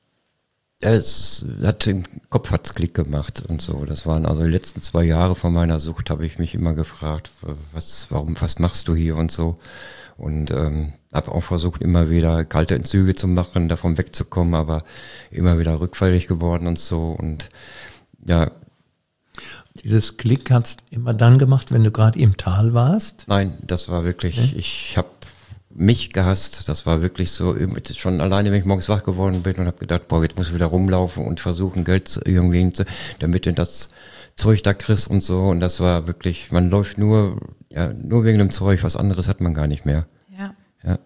ja, es hat im Kopf hat's Klick gemacht und so. Das waren also die letzten zwei Jahre von meiner Sucht, habe ich mich immer gefragt, was, warum, was machst du hier und so. Und ähm, habe auch versucht, immer wieder kalte Entzüge zu machen, davon wegzukommen, aber immer wieder rückfällig geworden und so. Und ja, Dieses Klick hat's immer dann gemacht, wenn du gerade im Tal warst. nein, das war wirklich, ich habe mich gehasst. Das war wirklich so, schon alleine, wenn ich morgens wach geworden bin und habe gedacht, boah, jetzt muss ich wieder rumlaufen und versuchen, Geld zu, irgendwie, zu, damit du das Zeug da kriegst und so. Und das war wirklich, man läuft nur, ja, nur wegen dem Zeug, was anderes hat man gar nicht mehr. Ja. Ja.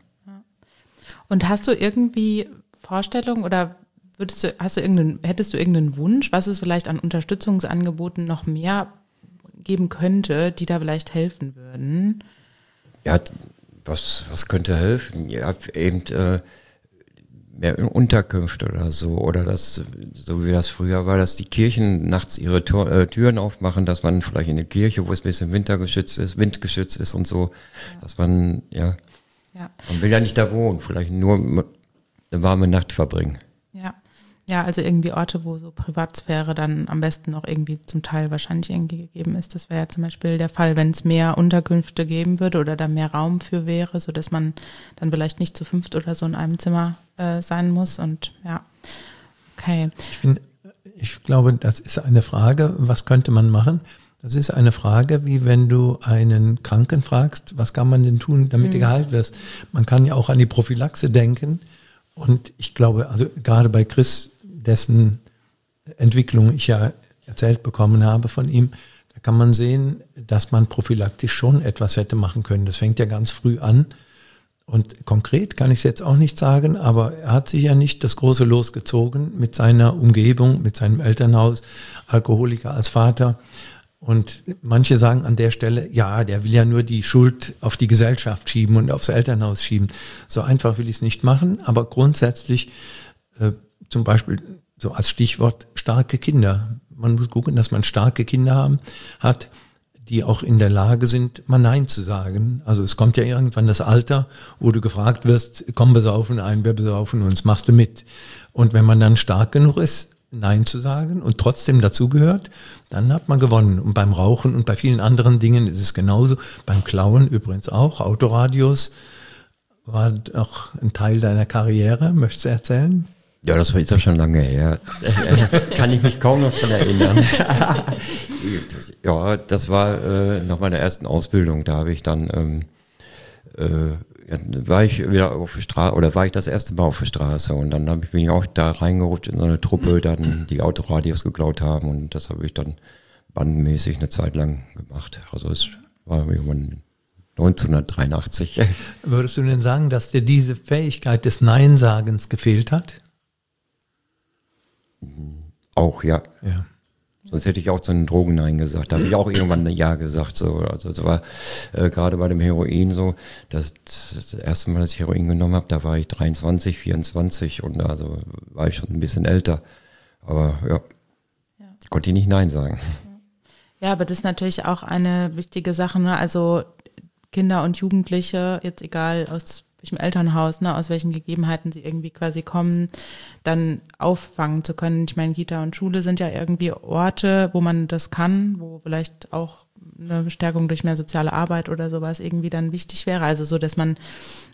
Und hast du irgendwie Vorstellungen oder würdest du, hast du irgendeinen, hättest du irgendeinen Wunsch, was es vielleicht an Unterstützungsangeboten noch mehr geben könnte, die da vielleicht helfen würden? Ja, was, was könnte helfen? Ja, eben, äh, mehr Unterkünfte oder so, oder das, so wie das früher war, dass die Kirchen nachts ihre Tor, äh, Türen aufmachen, dass man vielleicht in eine Kirche, wo es ein bisschen wintergeschützt ist, windgeschützt ist und so, ja. dass man, ja, ja, man will ja nicht da wohnen, vielleicht nur eine warme Nacht verbringen. Ja. Ja, also irgendwie Orte, wo so Privatsphäre dann am besten noch irgendwie zum Teil wahrscheinlich irgendwie gegeben ist. Das wäre ja zum Beispiel der Fall, wenn es mehr Unterkünfte geben würde oder da mehr Raum für wäre, sodass man dann vielleicht nicht zu fünft oder so in einem Zimmer äh, sein muss. Und ja, okay. Ich, find, ich glaube, das ist eine Frage, was könnte man machen? Das ist eine Frage, wie wenn du einen Kranken fragst, was kann man denn tun, damit mhm. du geheilt wirst? Man kann ja auch an die Prophylaxe denken. Und ich glaube, also gerade bei Chris, dessen Entwicklung ich ja erzählt bekommen habe von ihm, da kann man sehen, dass man prophylaktisch schon etwas hätte machen können. Das fängt ja ganz früh an. Und konkret kann ich es jetzt auch nicht sagen, aber er hat sich ja nicht das große Los gezogen mit seiner Umgebung, mit seinem Elternhaus, Alkoholiker als Vater. Und manche sagen an der Stelle, ja, der will ja nur die Schuld auf die Gesellschaft schieben und aufs Elternhaus schieben. So einfach will ich es nicht machen, aber grundsätzlich äh, zum Beispiel so als Stichwort starke Kinder. Man muss gucken, dass man starke Kinder haben, hat, die auch in der Lage sind, mal Nein zu sagen. Also es kommt ja irgendwann das Alter, wo du gefragt wirst, komm, wir saufen ein, wir besaufen uns, machst du mit. Und wenn man dann stark genug ist, Nein zu sagen und trotzdem dazugehört, dann hat man gewonnen. Und beim Rauchen und bei vielen anderen Dingen ist es genauso. Beim Klauen übrigens auch. Autoradios war auch ein Teil deiner Karriere. Möchtest du erzählen? Ja, das war jetzt schon lange her. Kann ich mich kaum noch daran erinnern. Ja, das war äh, nach meiner ersten Ausbildung. Da habe ich dann, ähm, äh, ja, war ich wieder auf der Straße, oder war ich das erste Mal auf der Straße. Und dann habe ich mich auch da reingerutscht in so eine Truppe, dann die Autoradios geklaut haben. Und das habe ich dann bandenmäßig eine Zeit lang gemacht. Also es war irgendwann neunzehnhundertdreiundachtzig. Würdest du denn sagen, dass dir diese Fähigkeit des Nein-Sagens gefehlt hat? Auch, ja. Ja. Sonst hätte ich auch zu den Drogen Nein gesagt. Da habe ich auch irgendwann ein Ja gesagt. So. Also das war äh, gerade bei dem Heroin so, dass das erste Mal, dass ich Heroin genommen habe, da war ich dreiundzwanzig, vierundzwanzig und also war ich schon ein bisschen älter. Aber ja, ja. konnte ich nicht Nein sagen. Ja, aber das ist natürlich auch eine wichtige Sache. Ne? Also Kinder und Jugendliche, jetzt egal aus welchem Elternhaus, ne, aus welchen Gegebenheiten sie irgendwie quasi kommen, dann auffangen zu können. Ich meine, Kita und Schule sind ja irgendwie Orte, wo man das kann, wo vielleicht auch eine Bestärkung durch mehr soziale Arbeit oder sowas irgendwie dann wichtig wäre. Also so, dass man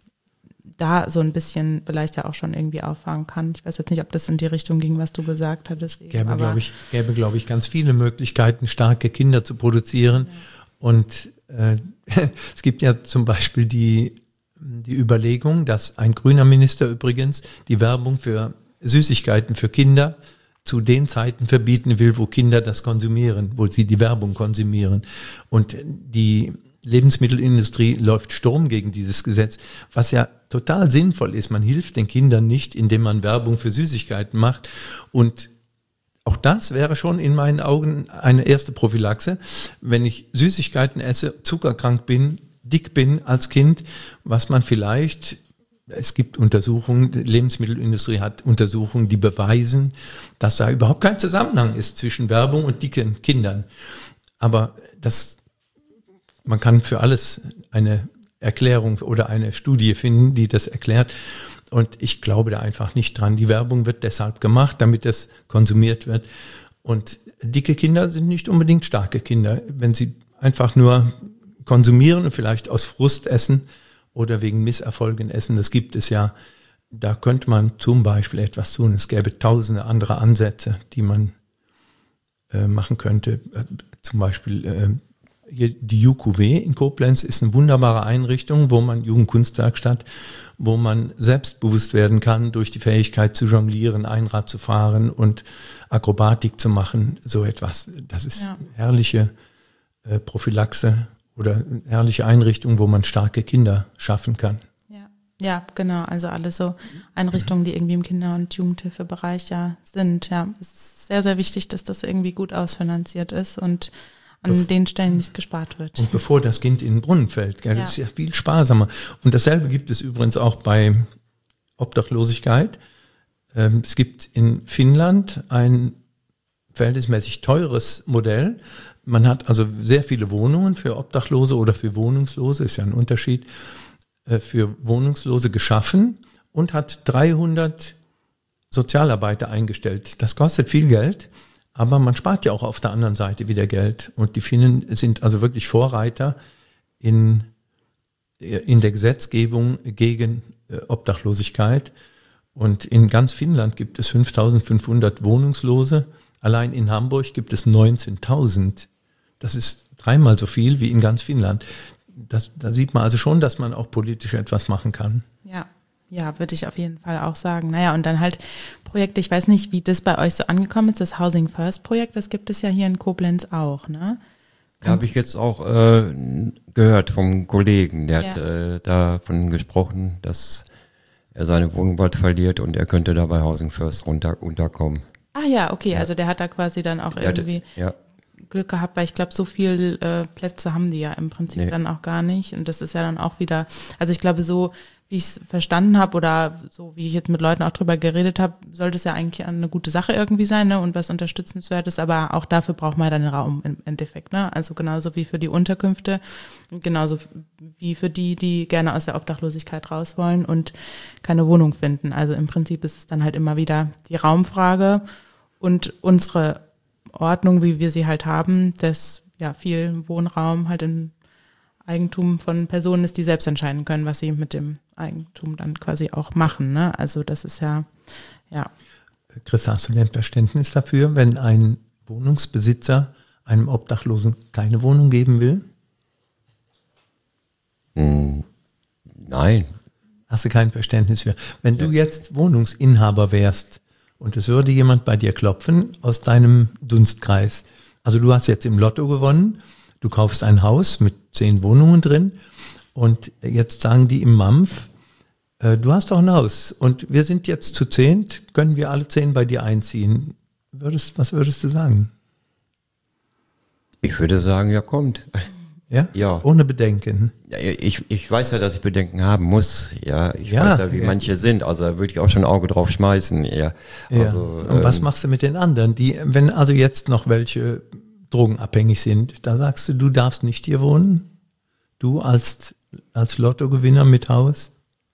da so ein bisschen vielleicht ja auch schon irgendwie auffangen kann. Ich weiß jetzt nicht, ob das in die Richtung ging, was du gesagt hattest. Eben, gäbe, glaube ich, gäbe, glaube ich, ganz viele Möglichkeiten, starke Kinder zu produzieren. Ja. Und äh, es gibt ja zum Beispiel die die Überlegung, dass ein grüner Minister übrigens die Werbung für Süßigkeiten für Kinder zu den Zeiten verbieten will, wo Kinder das konsumieren, wo sie die Werbung konsumieren. Und die Lebensmittelindustrie läuft Sturm gegen dieses Gesetz, was ja total sinnvoll ist. Man hilft den Kindern nicht, indem man Werbung für Süßigkeiten macht. Und auch das wäre schon in meinen Augen eine erste Prophylaxe. Wenn ich Süßigkeiten esse, zuckerkrank bin, dick bin als Kind, was man vielleicht, es gibt Untersuchungen, die Lebensmittelindustrie hat Untersuchungen, die beweisen, dass da überhaupt kein Zusammenhang ist zwischen Werbung und dicken Kindern. Aber das, man kann für alles eine Erklärung oder eine Studie finden, die das erklärt. Und ich glaube da einfach nicht dran. Die Werbung wird deshalb gemacht, damit das konsumiert wird. Und dicke Kinder sind nicht unbedingt starke Kinder. Wenn sie einfach nur konsumieren und vielleicht aus Frust essen oder wegen Misserfolgen essen, das gibt es ja. Da könnte man zum Beispiel etwas tun. Es gäbe tausende andere Ansätze, die man äh, machen könnte. Äh, zum Beispiel äh, hier die U Q W in Koblenz ist eine wunderbare Einrichtung, wo man Jugendkunstwerkstatt, wo man selbstbewusst werden kann durch die Fähigkeit zu jonglieren, Einrad zu fahren und Akrobatik zu machen. So etwas. Das ist ja. herrliche äh, Prophylaxe. Oder eine herrliche Einrichtung, wo man starke Kinder schaffen kann. Ja, ja, genau. Also alle so Einrichtungen, die irgendwie im Kinder- und Jugendhilfebereich ja sind. Ja, es ist sehr, sehr wichtig, dass das irgendwie gut ausfinanziert ist und an Bef- den Stellen nicht gespart wird. Und bevor das Kind in den Brunnen fällt, gell, ja. das ist ja viel sparsamer. Und dasselbe gibt es übrigens auch bei Obdachlosigkeit. Ähm, es gibt in Finnland ein verhältnismäßig teures Modell. Man hat also sehr viele Wohnungen für Obdachlose oder für Wohnungslose, ist ja ein Unterschied, äh, für Wohnungslose geschaffen und hat dreihundert Sozialarbeiter eingestellt. Das kostet viel Geld, aber man spart ja auch auf der anderen Seite wieder Geld. Und die Finnen sind also wirklich Vorreiter in, in der Gesetzgebung gegen äh, Obdachlosigkeit. Und in ganz Finnland gibt es fünftausendfünfhundert Wohnungslose. Allein in Hamburg gibt es neunzehntausend. Das ist dreimal so viel wie in ganz Finnland. Das, da sieht man also schon, dass man auch politisch etwas machen kann. Ja. Ja, würde ich auf jeden Fall auch sagen. Naja, und dann halt Projekte, ich weiß nicht, wie das bei euch so angekommen ist, das Housing First Projekt, das gibt es ja hier in Koblenz auch, ne? Da habe ich jetzt auch äh, gehört vom Kollegen, der ja. hat äh, davon gesprochen, dass er seine Wohnung bald verliert und er könnte da bei Housing First runter, unterkommen. Ah ja, okay, ja. Also der hat da quasi dann auch der irgendwie hatte, ja. Glück gehabt, weil ich glaube, so viele äh, Plätze haben die ja im Prinzip nee. dann auch gar nicht. Und das ist ja dann auch wieder, also ich glaube so, wie ich es verstanden habe oder so wie ich jetzt mit Leuten auch drüber geredet habe, sollte es ja eigentlich eine gute Sache irgendwie sein, ne, und was Unterstützenswertes, aber auch dafür braucht man ja dann einen Raum im Endeffekt, ne, also genauso wie für die Unterkünfte, genauso wie für die, die gerne aus der Obdachlosigkeit raus wollen und keine Wohnung finden. Also im Prinzip ist es dann halt immer wieder die Raumfrage und unsere Ordnung, wie wir sie halt haben, dass ja viel Wohnraum halt in Eigentum von Personen ist, die selbst entscheiden können, was sie mit dem Eigentum dann quasi auch machen. Ne? Also das ist ja, ja. Chris, hast du denn Verständnis dafür, wenn ein Wohnungsbesitzer einem Obdachlosen keine Wohnung geben will? Mm, nein. Hast du kein Verständnis für? Wenn ja. du jetzt Wohnungsinhaber wärst und es würde jemand bei dir klopfen aus deinem Dunstkreis, also du hast jetzt im Lotto gewonnen, du kaufst ein Haus mit zehn Wohnungen drin und jetzt sagen die im Mampf, äh, du hast doch ein Haus und wir sind jetzt zu zehnt, können wir alle zehn bei dir einziehen. Würdest, was würdest du sagen? Ich würde sagen, ja, kommt. Ja? Ja. Ohne Bedenken. Ja, ich, ich weiß ja, dass ich Bedenken haben muss. Ja, ich ja, weiß ja, wie ja. manche sind. Also da würde ich auch schon ein Auge drauf schmeißen. Ja. Ja. Also, und ähm, was machst du mit den anderen? Die, wenn also jetzt noch welche drogenabhängig sind, da sagst du, du darfst nicht hier wohnen? Du als, als Lottogewinner mit Haus?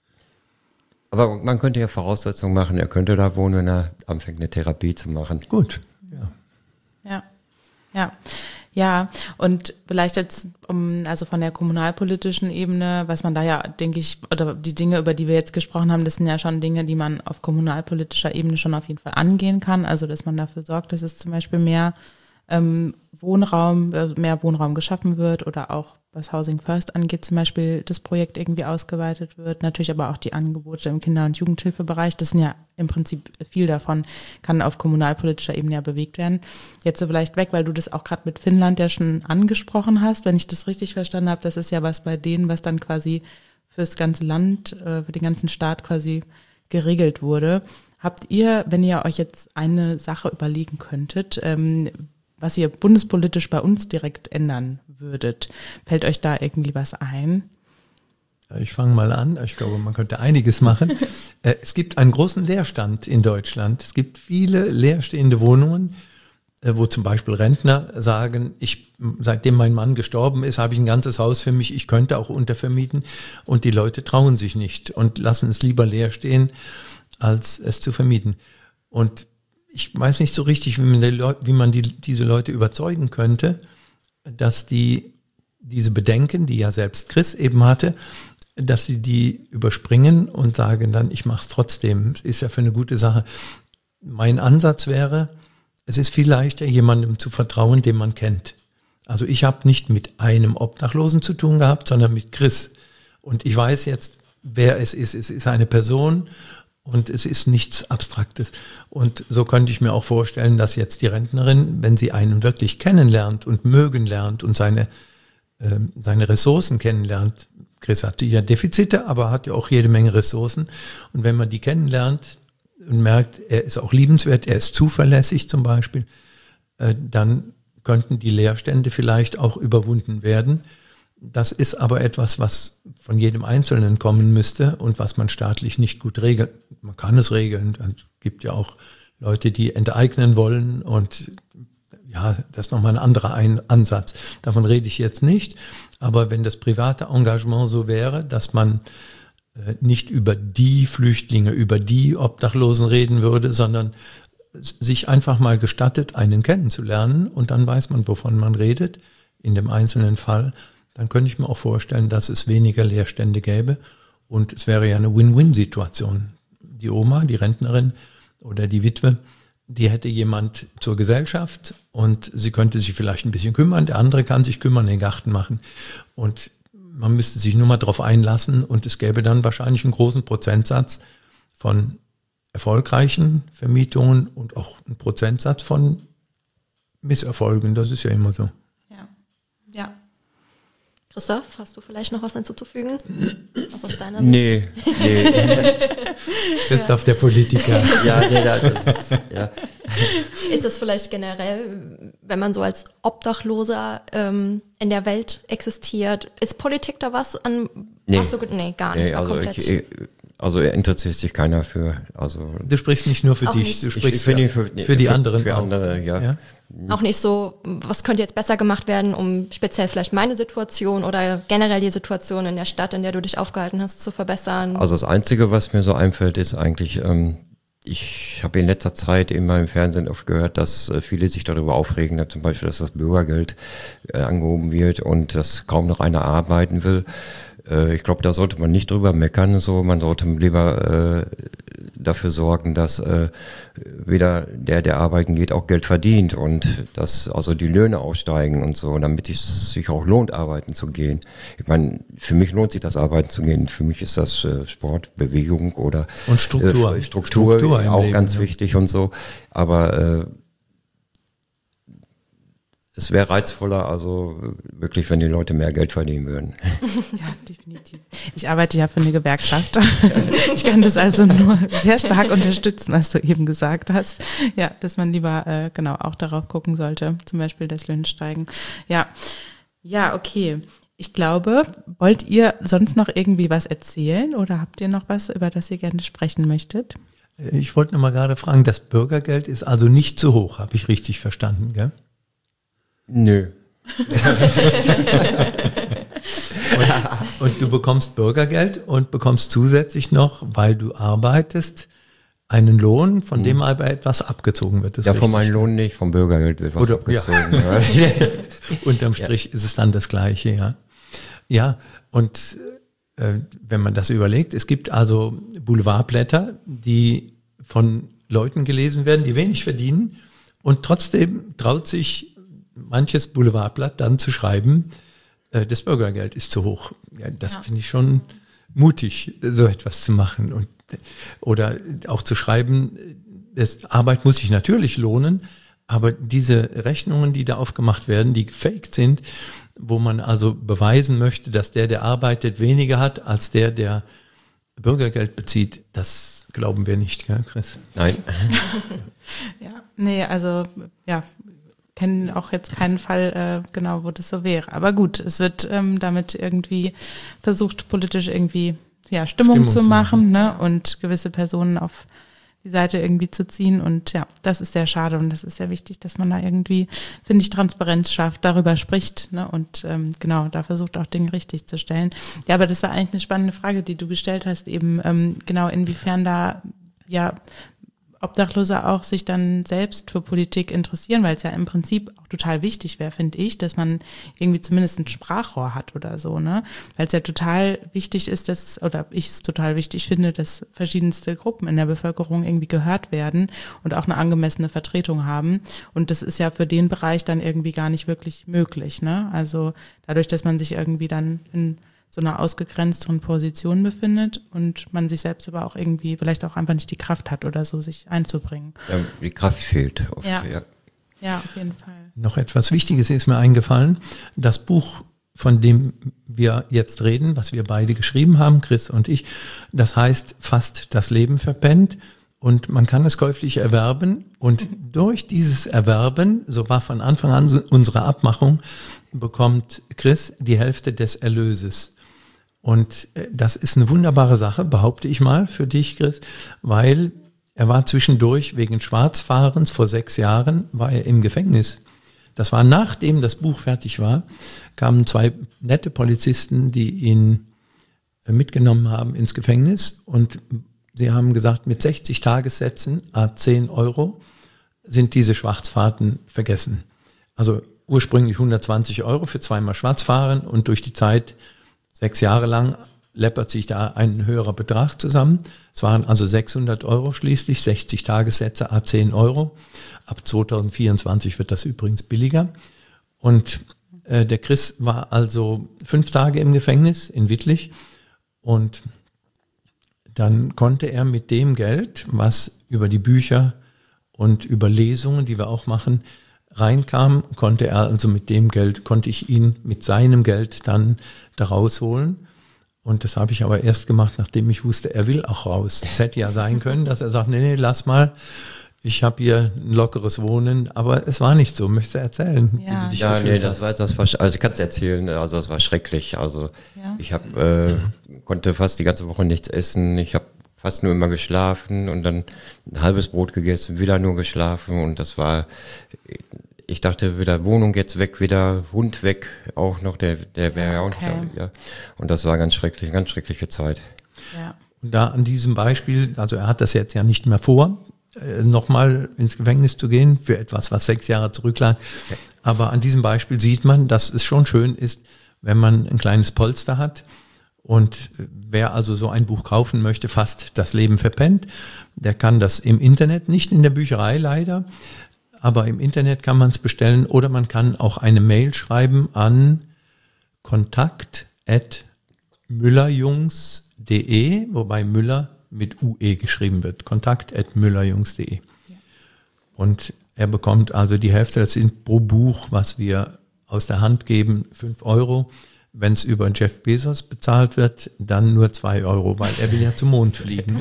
Aber man könnte ja Voraussetzungen machen, er könnte da wohnen, wenn er anfängt, eine Therapie zu machen. Gut. Ja. Ja. Ja. Ja, und vielleicht jetzt, um, also von der kommunalpolitischen Ebene, was man da ja, denke ich, oder die Dinge, über die wir jetzt gesprochen haben, das sind ja schon Dinge, die man auf kommunalpolitischer Ebene schon auf jeden Fall angehen kann. Also, dass man dafür sorgt, dass es zum Beispiel mehr ähm, Wohnraum, mehr Wohnraum geschaffen wird oder auch, was Housing First angeht, zum Beispiel das Projekt irgendwie ausgeweitet wird. Natürlich aber auch die Angebote im Kinder- und Jugendhilfebereich. Das sind ja im Prinzip viel davon, kann auf kommunalpolitischer Ebene ja bewegt werden. Jetzt so vielleicht weg, weil du das auch gerade mit Finnland ja schon angesprochen hast. Wenn ich das richtig verstanden habe, das ist ja was bei denen, was dann quasi fürs ganze Land, für den ganzen Staat quasi geregelt wurde. Habt ihr, wenn ihr euch jetzt eine Sache überlegen könntet, ähm, was ihr bundespolitisch bei uns direkt ändern würdet, fällt euch da irgendwie was ein? Ich fange mal an. Ich glaube, man könnte einiges machen. Es gibt einen großen Leerstand in Deutschland. Es gibt viele leerstehende Wohnungen, wo zum Beispiel Rentner sagen, ich, seitdem mein Mann gestorben ist, habe ich ein ganzes Haus für mich, ich könnte auch untervermieten. Und die Leute trauen sich nicht und lassen es lieber leer stehen, als es zu vermieten. Und ich weiß nicht so richtig, wie man, die Leute, wie man die, diese Leute überzeugen könnte, dass die diese Bedenken, die ja selbst Chris eben hatte, dass sie die überspringen und sagen dann, ich mache es trotzdem. Es ist ja für eine gute Sache. Mein Ansatz wäre, es ist viel leichter, jemandem zu vertrauen, den man kennt. Also ich habe nicht mit einem Obdachlosen zu tun gehabt, sondern mit Chris. Und ich weiß jetzt, wer es ist. Es ist eine Person und es ist nichts Abstraktes. Und so könnte ich mir auch vorstellen, dass jetzt die Rentnerin, wenn sie einen wirklich kennenlernt und mögen lernt und seine, äh, seine Ressourcen kennenlernt, Chris hat ja Defizite, aber hat ja auch jede Menge Ressourcen. Und wenn man die kennenlernt und merkt, er ist auch liebenswert, er ist zuverlässig zum Beispiel, äh, dann könnten die Leerstände vielleicht auch überwunden werden. Das ist aber etwas, was von jedem Einzelnen kommen müsste und was man staatlich nicht gut regelt. Man kann es regeln. Es gibt ja auch Leute, die enteignen wollen und ja, das ist nochmal ein anderer ein Ansatz. Davon rede ich jetzt nicht. Aber wenn das private Engagement so wäre, dass man äh, nicht über die Flüchtlinge, über die Obdachlosen reden würde, sondern sich einfach mal gestattet, einen kennenzulernen und dann weiß man, wovon man redet, in dem einzelnen Fall, dann könnte ich mir auch vorstellen, dass es weniger Leerstände gäbe und es wäre ja eine Win-Win-Situation. Die Oma, die Rentnerin oder die Witwe, die hätte jemand zur Gesellschaft und sie könnte sich vielleicht ein bisschen kümmern, der andere kann sich kümmern, den Garten machen und man müsste sich nur mal drauf einlassen und es gäbe dann wahrscheinlich einen großen Prozentsatz von erfolgreichen Vermietungen und auch einen Prozentsatz von Misserfolgen. Das ist ja immer so. Ja. Ja. Christoph, hast du vielleicht noch was hinzuzufügen? Was aus deiner Sicht? Nee, nee. Christoph, der Politiker. Ja, nee, das ist, ja. Ist es vielleicht generell, wenn man so als Obdachloser ähm, in der Welt existiert, ist Politik da was an? Nee, was so, nee gar nicht. Nee, also komplett. ich, ich, Also interessiert sich keiner für. Also du sprichst nicht nur für auch dich, nicht. du sprichst ich, ich für, für, nee, für die für, anderen. Für auch. andere, ja. ja. Auch nicht so, was könnte jetzt besser gemacht werden, um speziell vielleicht meine Situation oder generell die Situation in der Stadt, in der du dich aufgehalten hast, zu verbessern? Also das Einzige, was mir so einfällt, ist eigentlich, ähm, ich habe in letzter Zeit immer im Fernsehen oft gehört, dass äh, viele sich darüber aufregen, dass zum Beispiel, dass das Bürgergeld äh, angehoben wird und dass kaum noch einer arbeiten will. Äh, ich glaube, da sollte man nicht drüber meckern, so, man sollte lieber äh, dafür sorgen, dass äh, weder der, der arbeiten geht, auch Geld verdient und dass also die Löhne aufsteigen und so, damit es sich auch lohnt, arbeiten zu gehen. Ich meine, für mich lohnt sich das, arbeiten zu gehen. Für mich ist das äh, Sport, Bewegung oder und Struktur, äh, Struktur, Struktur auch Leben, ganz ja. wichtig und so. Aber äh, es wäre reizvoller, also wirklich, wenn die Leute mehr Geld verdienen würden. Ja, definitiv. Ich arbeite ja für eine Gewerkschaft. Ich kann das also nur sehr stark unterstützen, was du eben gesagt hast. Ja, dass man lieber äh, genau auch darauf gucken sollte, zum Beispiel das Löhne steigen. Ja, ja, okay. Ich glaube, wollt ihr sonst noch irgendwie was erzählen oder habt ihr noch was, über das ihr gerne sprechen möchtet? Ich wollte noch mal gerade fragen, das Bürgergeld ist also nicht zu hoch, habe ich richtig verstanden, gell? Nö. und, und du bekommst Bürgergeld und bekommst zusätzlich noch, weil du arbeitest, einen Lohn, von mhm. dem aber etwas abgezogen wird. Ja, von richtig? meinem Lohn nicht, vom Bürgergeld wird was Oder, abgezogen. Ja. Unterm Strich ja. ist es dann das Gleiche, ja. Ja, und äh, wenn man das überlegt, es gibt also Boulevardblätter, die von Leuten gelesen werden, die wenig verdienen und trotzdem traut sich manches Boulevardblatt dann zu schreiben, äh, das Bürgergeld ist zu hoch. Ja, das ja. finde ich schon mutig, so etwas zu machen. Und, oder auch zu schreiben, das Arbeit muss sich natürlich lohnen, aber diese Rechnungen, die da aufgemacht werden, die gefaked sind, wo man also beweisen möchte, dass der, der arbeitet, weniger hat als der, der Bürgergeld bezieht, das glauben wir nicht, gell, Chris? Nein. Ja, nee, also ja, kennen auch jetzt keinen Fall äh, genau, wo das so wäre. Aber gut, es wird ähm, damit irgendwie versucht, politisch irgendwie ja, Stimmung, Stimmung zu machen, zu machen. Ne? Und gewisse Personen auf die Seite irgendwie zu ziehen. Und ja, das ist sehr schade und das ist sehr wichtig, dass man da irgendwie, finde ich, Transparenz schafft, darüber spricht, ne? Und ähm, genau, da versucht auch Dinge richtig zu stellen. Ja, aber das war eigentlich eine spannende Frage, die du gestellt hast, eben ähm, genau inwiefern da ja Obdachlose auch sich dann selbst für Politik interessieren, weil es ja im Prinzip auch total wichtig wäre, finde ich, dass man irgendwie zumindest ein Sprachrohr hat oder so, ne? Weil es ja total wichtig ist, dass, oder ich es total wichtig finde, dass verschiedenste Gruppen in der Bevölkerung irgendwie gehört werden und auch eine angemessene Vertretung haben. Und das ist ja für den Bereich dann irgendwie gar nicht wirklich möglich, ne? Also dadurch, dass man sich irgendwie dann in so einer ausgegrenzteren Position befindet und man sich selbst aber auch irgendwie vielleicht auch einfach nicht die Kraft hat oder so, sich einzubringen. Ja, die Kraft fehlt oft, ja. ja. Ja, auf jeden Fall. Noch etwas Wichtiges ist mir eingefallen. Das Buch, von dem wir jetzt reden, was wir beide geschrieben haben, Chris und ich, das heißt Fast das Leben verpennt. und man kann es käuflich erwerben. Und durch dieses Erwerben, so war von Anfang an unsere Abmachung, bekommt Chris die Hälfte des Erlöses. Und das ist eine wunderbare Sache, behaupte ich mal für dich, Chris, weil er war zwischendurch wegen Schwarzfahrens vor sechs Jahren, war er im Gefängnis. Das war nachdem das Buch fertig war, kamen zwei nette Polizisten, die ihn mitgenommen haben ins Gefängnis, und sie haben gesagt, mit sechzig Tagessätzen, à zehn Euro, sind diese Schwarzfahrten vergessen. Also ursprünglich hundertzwanzig Euro für zweimal Schwarzfahren, und durch die Zeit, sechs Jahre lang, läppert sich da ein höherer Betrag zusammen. Es waren also sechshundert Euro schließlich, sechzig Tagessätze, à zehn Euro. Ab zweitausendvierundzwanzig wird das übrigens billiger. Und äh, der Chris war also fünf Tage im Gefängnis in Wittlich, und dann konnte er mit dem Geld, was über die Bücher und über Lesungen, die wir auch machen, reinkam, konnte er also mit dem Geld, konnte ich ihn mit seinem Geld dann da rausholen. Und das habe ich aber erst gemacht, nachdem ich wusste, er will auch raus. Es hätte ja sein können, dass er sagt, nee, nee, lass mal, ich habe hier ein lockeres Wohnen, aber es war nicht so. Möchtest du erzählen? Ja, wie du dich ja nee, das war, das war, also ich kann es erzählen, also es war schrecklich. Also ja. ich hab, äh, konnte fast die ganze Woche nichts essen, ich habe fast nur immer geschlafen und dann ein halbes Brot gegessen, wieder nur geschlafen, und das war, ich dachte wieder Wohnung jetzt weg, wieder Hund weg, auch noch, der, der wäre ja auch okay. noch da, ja. Und das war ganz schrecklich, ganz schreckliche Zeit. Ja. Und da an diesem Beispiel, also er hat das jetzt ja nicht mehr vor, nochmal ins Gefängnis zu gehen für etwas, was sechs Jahre zurücklag. Aber an diesem Beispiel sieht man, dass es schon schön ist, wenn man ein kleines Polster hat. Und wer also so ein Buch kaufen möchte, fast das Leben verpennt, der kann das im Internet, nicht in der Bücherei leider, aber im Internet kann man es bestellen, oder man kann auch eine Mail schreiben an kontakt at müllerjungs punkt de, wobei Müller mit U E geschrieben wird, kontakt at müllerjungs punkt de. Ja. Und er bekommt also die Hälfte, das sind pro Buch, was wir aus der Hand geben, fünf Euro. Wenn es über Jeff Bezos bezahlt wird, dann nur zwei Euro, weil er will ja zum Mond fliegen.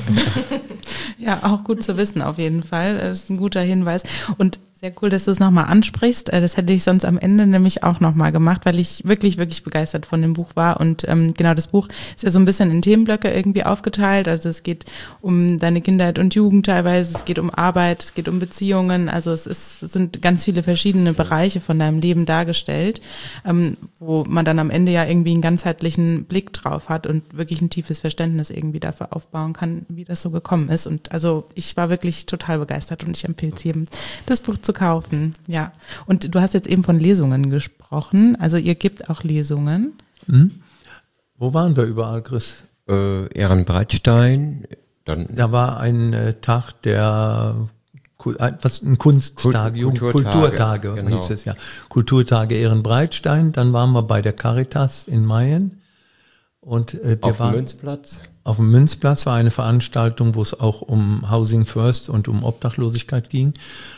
Ja, auch gut zu wissen auf jeden Fall. Das ist ein guter Hinweis. Und sehr cool, dass du es nochmal ansprichst. Das hätte ich sonst am Ende nämlich auch nochmal gemacht, weil ich wirklich, wirklich begeistert von dem Buch war. Und ähm, genau, das Buch ist ja so ein bisschen in Themenblöcke irgendwie aufgeteilt. Also es geht um deine Kindheit und Jugend teilweise, es geht um Arbeit, es geht um Beziehungen. Also es, ist, es sind ganz viele verschiedene Bereiche von deinem Leben dargestellt, ähm, wo man dann am Ende ja irgendwie einen ganzheitlichen Blick drauf hat und wirklich ein tiefes Verständnis irgendwie dafür aufbauen kann, wie das so gekommen ist. Und also ich war wirklich total begeistert, und ich empfehle es jedem, das Buch zu kaufen. Ja. Und du hast jetzt eben von Lesungen gesprochen. Also ihr gebt auch Lesungen. Mhm. Wo waren wir überall, Chris? Äh, Ehrenbreitstein. Dann da war ein äh, Tag der was ein Kunsttag, Kult, Kulturtage, Kulturtage genau. hieß es ja. Kulturtage Ehrenbreitstein. Dann waren wir bei der Caritas in Mayen. Und äh, wir auf waren dem Münzplatz. Auf dem Münzplatz war eine Veranstaltung, wo es auch um Housing First und um Obdachlosigkeit ging.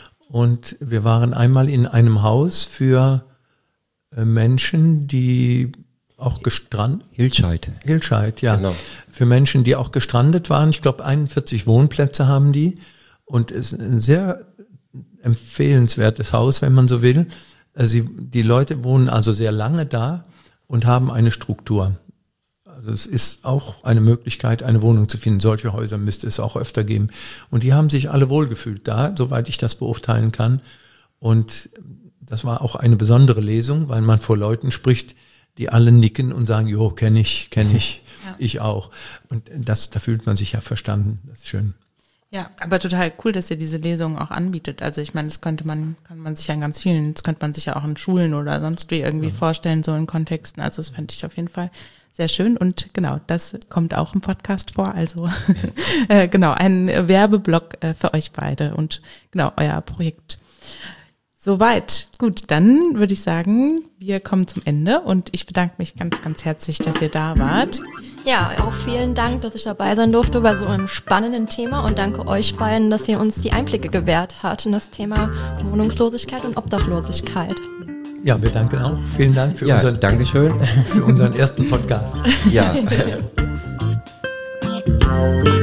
Und wir waren einmal in einem Haus für äh, Menschen, die auch gestrandet... Hilscheid. Hilscheid, ja. Genau. Für Menschen, die auch gestrandet waren. Ich glaube, einundvierzig Wohnplätze haben die. Und es ist ein sehr empfehlenswertes Haus, wenn man so will. Sie, die Leute wohnen also sehr lange da und haben eine Struktur. Also es ist auch eine Möglichkeit, eine Wohnung zu finden. Solche Häuser müsste es auch öfter geben. Und die haben sich alle wohlgefühlt da, soweit ich das beurteilen kann. Und das war auch eine besondere Lesung, weil man vor Leuten spricht, die alle nicken und sagen, jo, kenne ich, kenne ich, ja. Ich auch. Und das, da fühlt man sich ja verstanden. Das ist schön. Ja, aber total cool, dass ihr diese Lesungen auch anbietet. Also ich meine, das könnte man, kann man sich ja in ganz vielen, das könnte man sich ja auch in Schulen oder sonst wie irgendwie ja. vorstellen, so in Kontexten. Also das fände ich auf jeden Fall sehr schön, und genau, das kommt auch im Podcast vor, also äh, genau, ein Werbeblock äh, für euch beide und genau, euer Projekt. Soweit. Gut, dann würde ich sagen, wir kommen zum Ende, und ich bedanke mich ganz, ganz herzlich, dass ihr da wart. Ja, auch vielen Dank, dass ich dabei sein durfte bei so einem spannenden Thema, und danke euch beiden, dass ihr uns die Einblicke gewährt habt in das Thema Wohnungslosigkeit und Obdachlosigkeit. Ja, wir danken auch. Vielen Dank für, ja, unseren, Dankeschön. für unseren ersten Podcast. Ja.